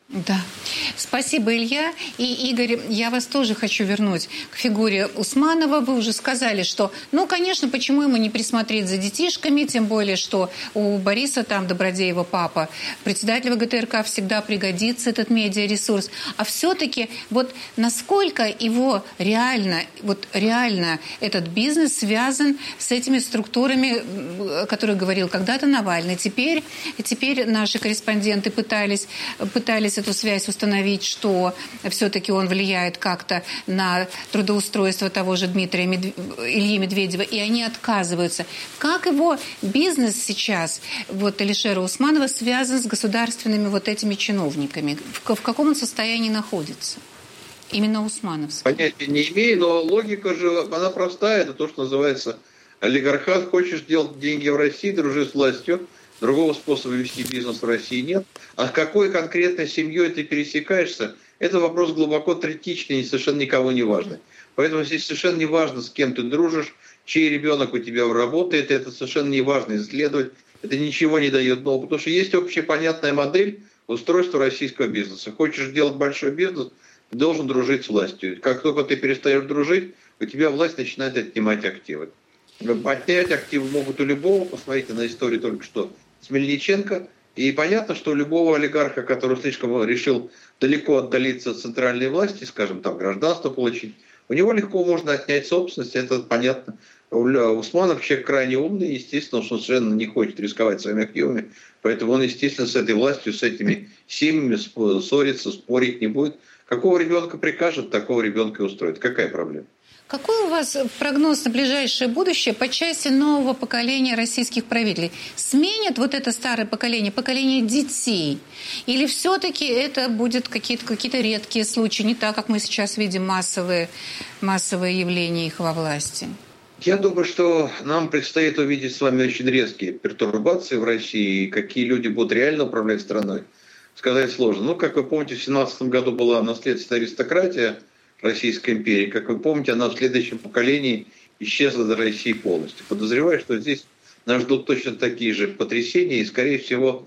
Speaker 1: Да. Спасибо, Илья. И, Игорь, я вас тоже хочу вернуть к фигуре Усманова. Вы уже сказали, что, ну, конечно, почему ему не присмотреть за детишками, тем более, что у Бориса, там, Добродеева, папа, председателя ВГТРК, всегда пригодится этот медиаресурс. А все-таки вот насколько его реально, вот реально этот бизнес связан с этими структурами, о которых говорил когда-то Навальный. Теперь, теперь наши корреспонденты пытались, пытались эту связь установить, что все-таки он влияет как-то на трудоустройство того же Дмитрия Медве... Ильи Медведева, и они отказываются. Как его бизнес сейчас, вот Алишера Усманова, связан с государственными вот этими чиновниками? В, в каком он состоянии находится? Именно Усмановский.
Speaker 13: Понятия не имею, но логика же, она простая. Это то, что называется олигархат. Хочешь делать деньги в России, дружи с властью. Другого способа вести бизнес в России нет. А с какой конкретной семьей ты пересекаешься, это вопрос глубоко третичный и совершенно никого не важный. Поэтому здесь совершенно не важно, с кем ты дружишь, чей ребенок у тебя работает, это совершенно не важно исследовать. Это ничего не дает нового, потому что есть общепонятная модель устройства российского бизнеса. Хочешь делать большой бизнес, ты должен дружить с властью. Как только ты перестаешь дружить, у тебя власть начинает отнимать активы. Отнять активы могут у любого, посмотрите на историю только что с Мельниченко. И понятно, что у любого олигарха, который слишком решил далеко отдалиться от центральной власти, скажем, там гражданство получить, у него легко можно отнять собственность, это понятно. Усманов человек крайне умный, естественно, что он совершенно не хочет рисковать своими активами, поэтому он, естественно, с этой властью, с этими семьями ссориться, спорить не будет. Какого ребенка прикажет, такого ребенка и устроит. Какая проблема?
Speaker 1: Какой у вас прогноз на ближайшее будущее по части нового поколения российских правителей? Сменят вот это старое поколение, поколение детей? Или все-таки это будут какие-то, какие-то редкие случаи, не так, как мы сейчас видим массовые, массовые явления их во власти?
Speaker 13: Я думаю, что нам предстоит увидеть с вами очень резкие пертурбации в России, и какие люди будут реально управлять страной, сказать сложно. Ну, как вы помните, в семнадцатом году была наследственная аристократия Российской империи. Как вы помните, она в следующем поколении исчезла до России полностью. Подозреваю, что здесь нас ждут точно такие же потрясения, и, скорее всего,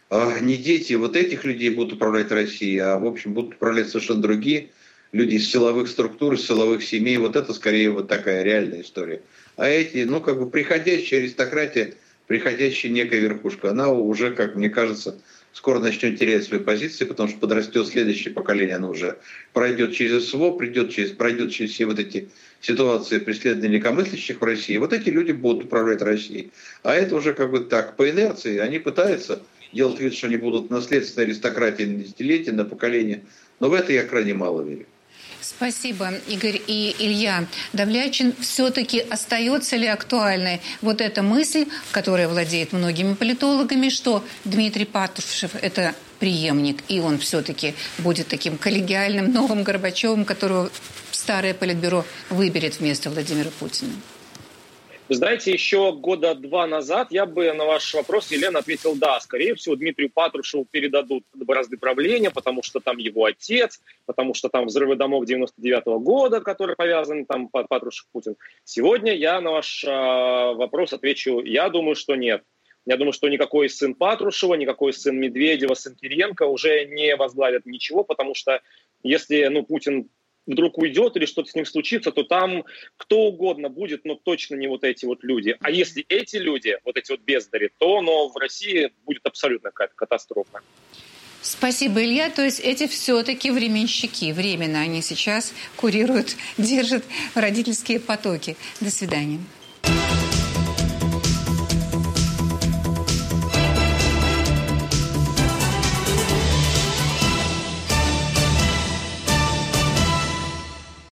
Speaker 13: не дети вот этих людей будут управлять Россией, а, в общем, будут управлять совершенно другие люди из силовых структур, из силовых семей. Вот это, скорее, вот такая реальная история. А эти, ну, как бы приходящая аристократия, приходящая некая верхушка, она уже, как мне кажется, скоро начнет терять свои позиции, потому что подрастет следующее поколение, оно уже пройдет через СВО, придет через, пройдет через все вот эти ситуации преследования легкомыслящих в России. Вот эти люди будут управлять Россией. А это уже как бы так, по инерции, они пытаются делать вид, что они будут наследственной аристократией на десятилетия, на поколение, но в это я крайне мало верю.
Speaker 1: Спасибо, Игорь и Илья. Давлячин, все-таки остается ли актуальной вот эта мысль, которая владеет многими политологами, что Дмитрий Патрушев – это преемник, и он все-таки будет таким коллегиальным новым Горбачевым, которого старое политбюро выберет вместо Владимира Путина?
Speaker 4: Вы знаете, еще года два назад я бы на ваш вопрос, Елена, ответил да. Скорее всего, Дмитрию Патрушеву передадут бразды правления, потому что там его отец, потому что там взрывы домов девяносто девятого года, которые повязаны, там Патрушев-Путин. Сегодня я на ваш э, вопрос отвечу, я думаю, что нет. Я думаю, что никакой сын Патрушева, никакой сын Медведева, сын Кириенко уже не возглавят ничего, потому что если ну, Путин вдруг уйдет или что-то с ним случится, то там кто угодно будет, но точно не вот эти вот люди. А если эти люди, вот эти вот бездари, то но в России будет абсолютно какая-то катастрофа.
Speaker 1: Спасибо, Илья. То есть эти все-таки временщики. Временно они сейчас курируют, держат родительские потоки. До свидания.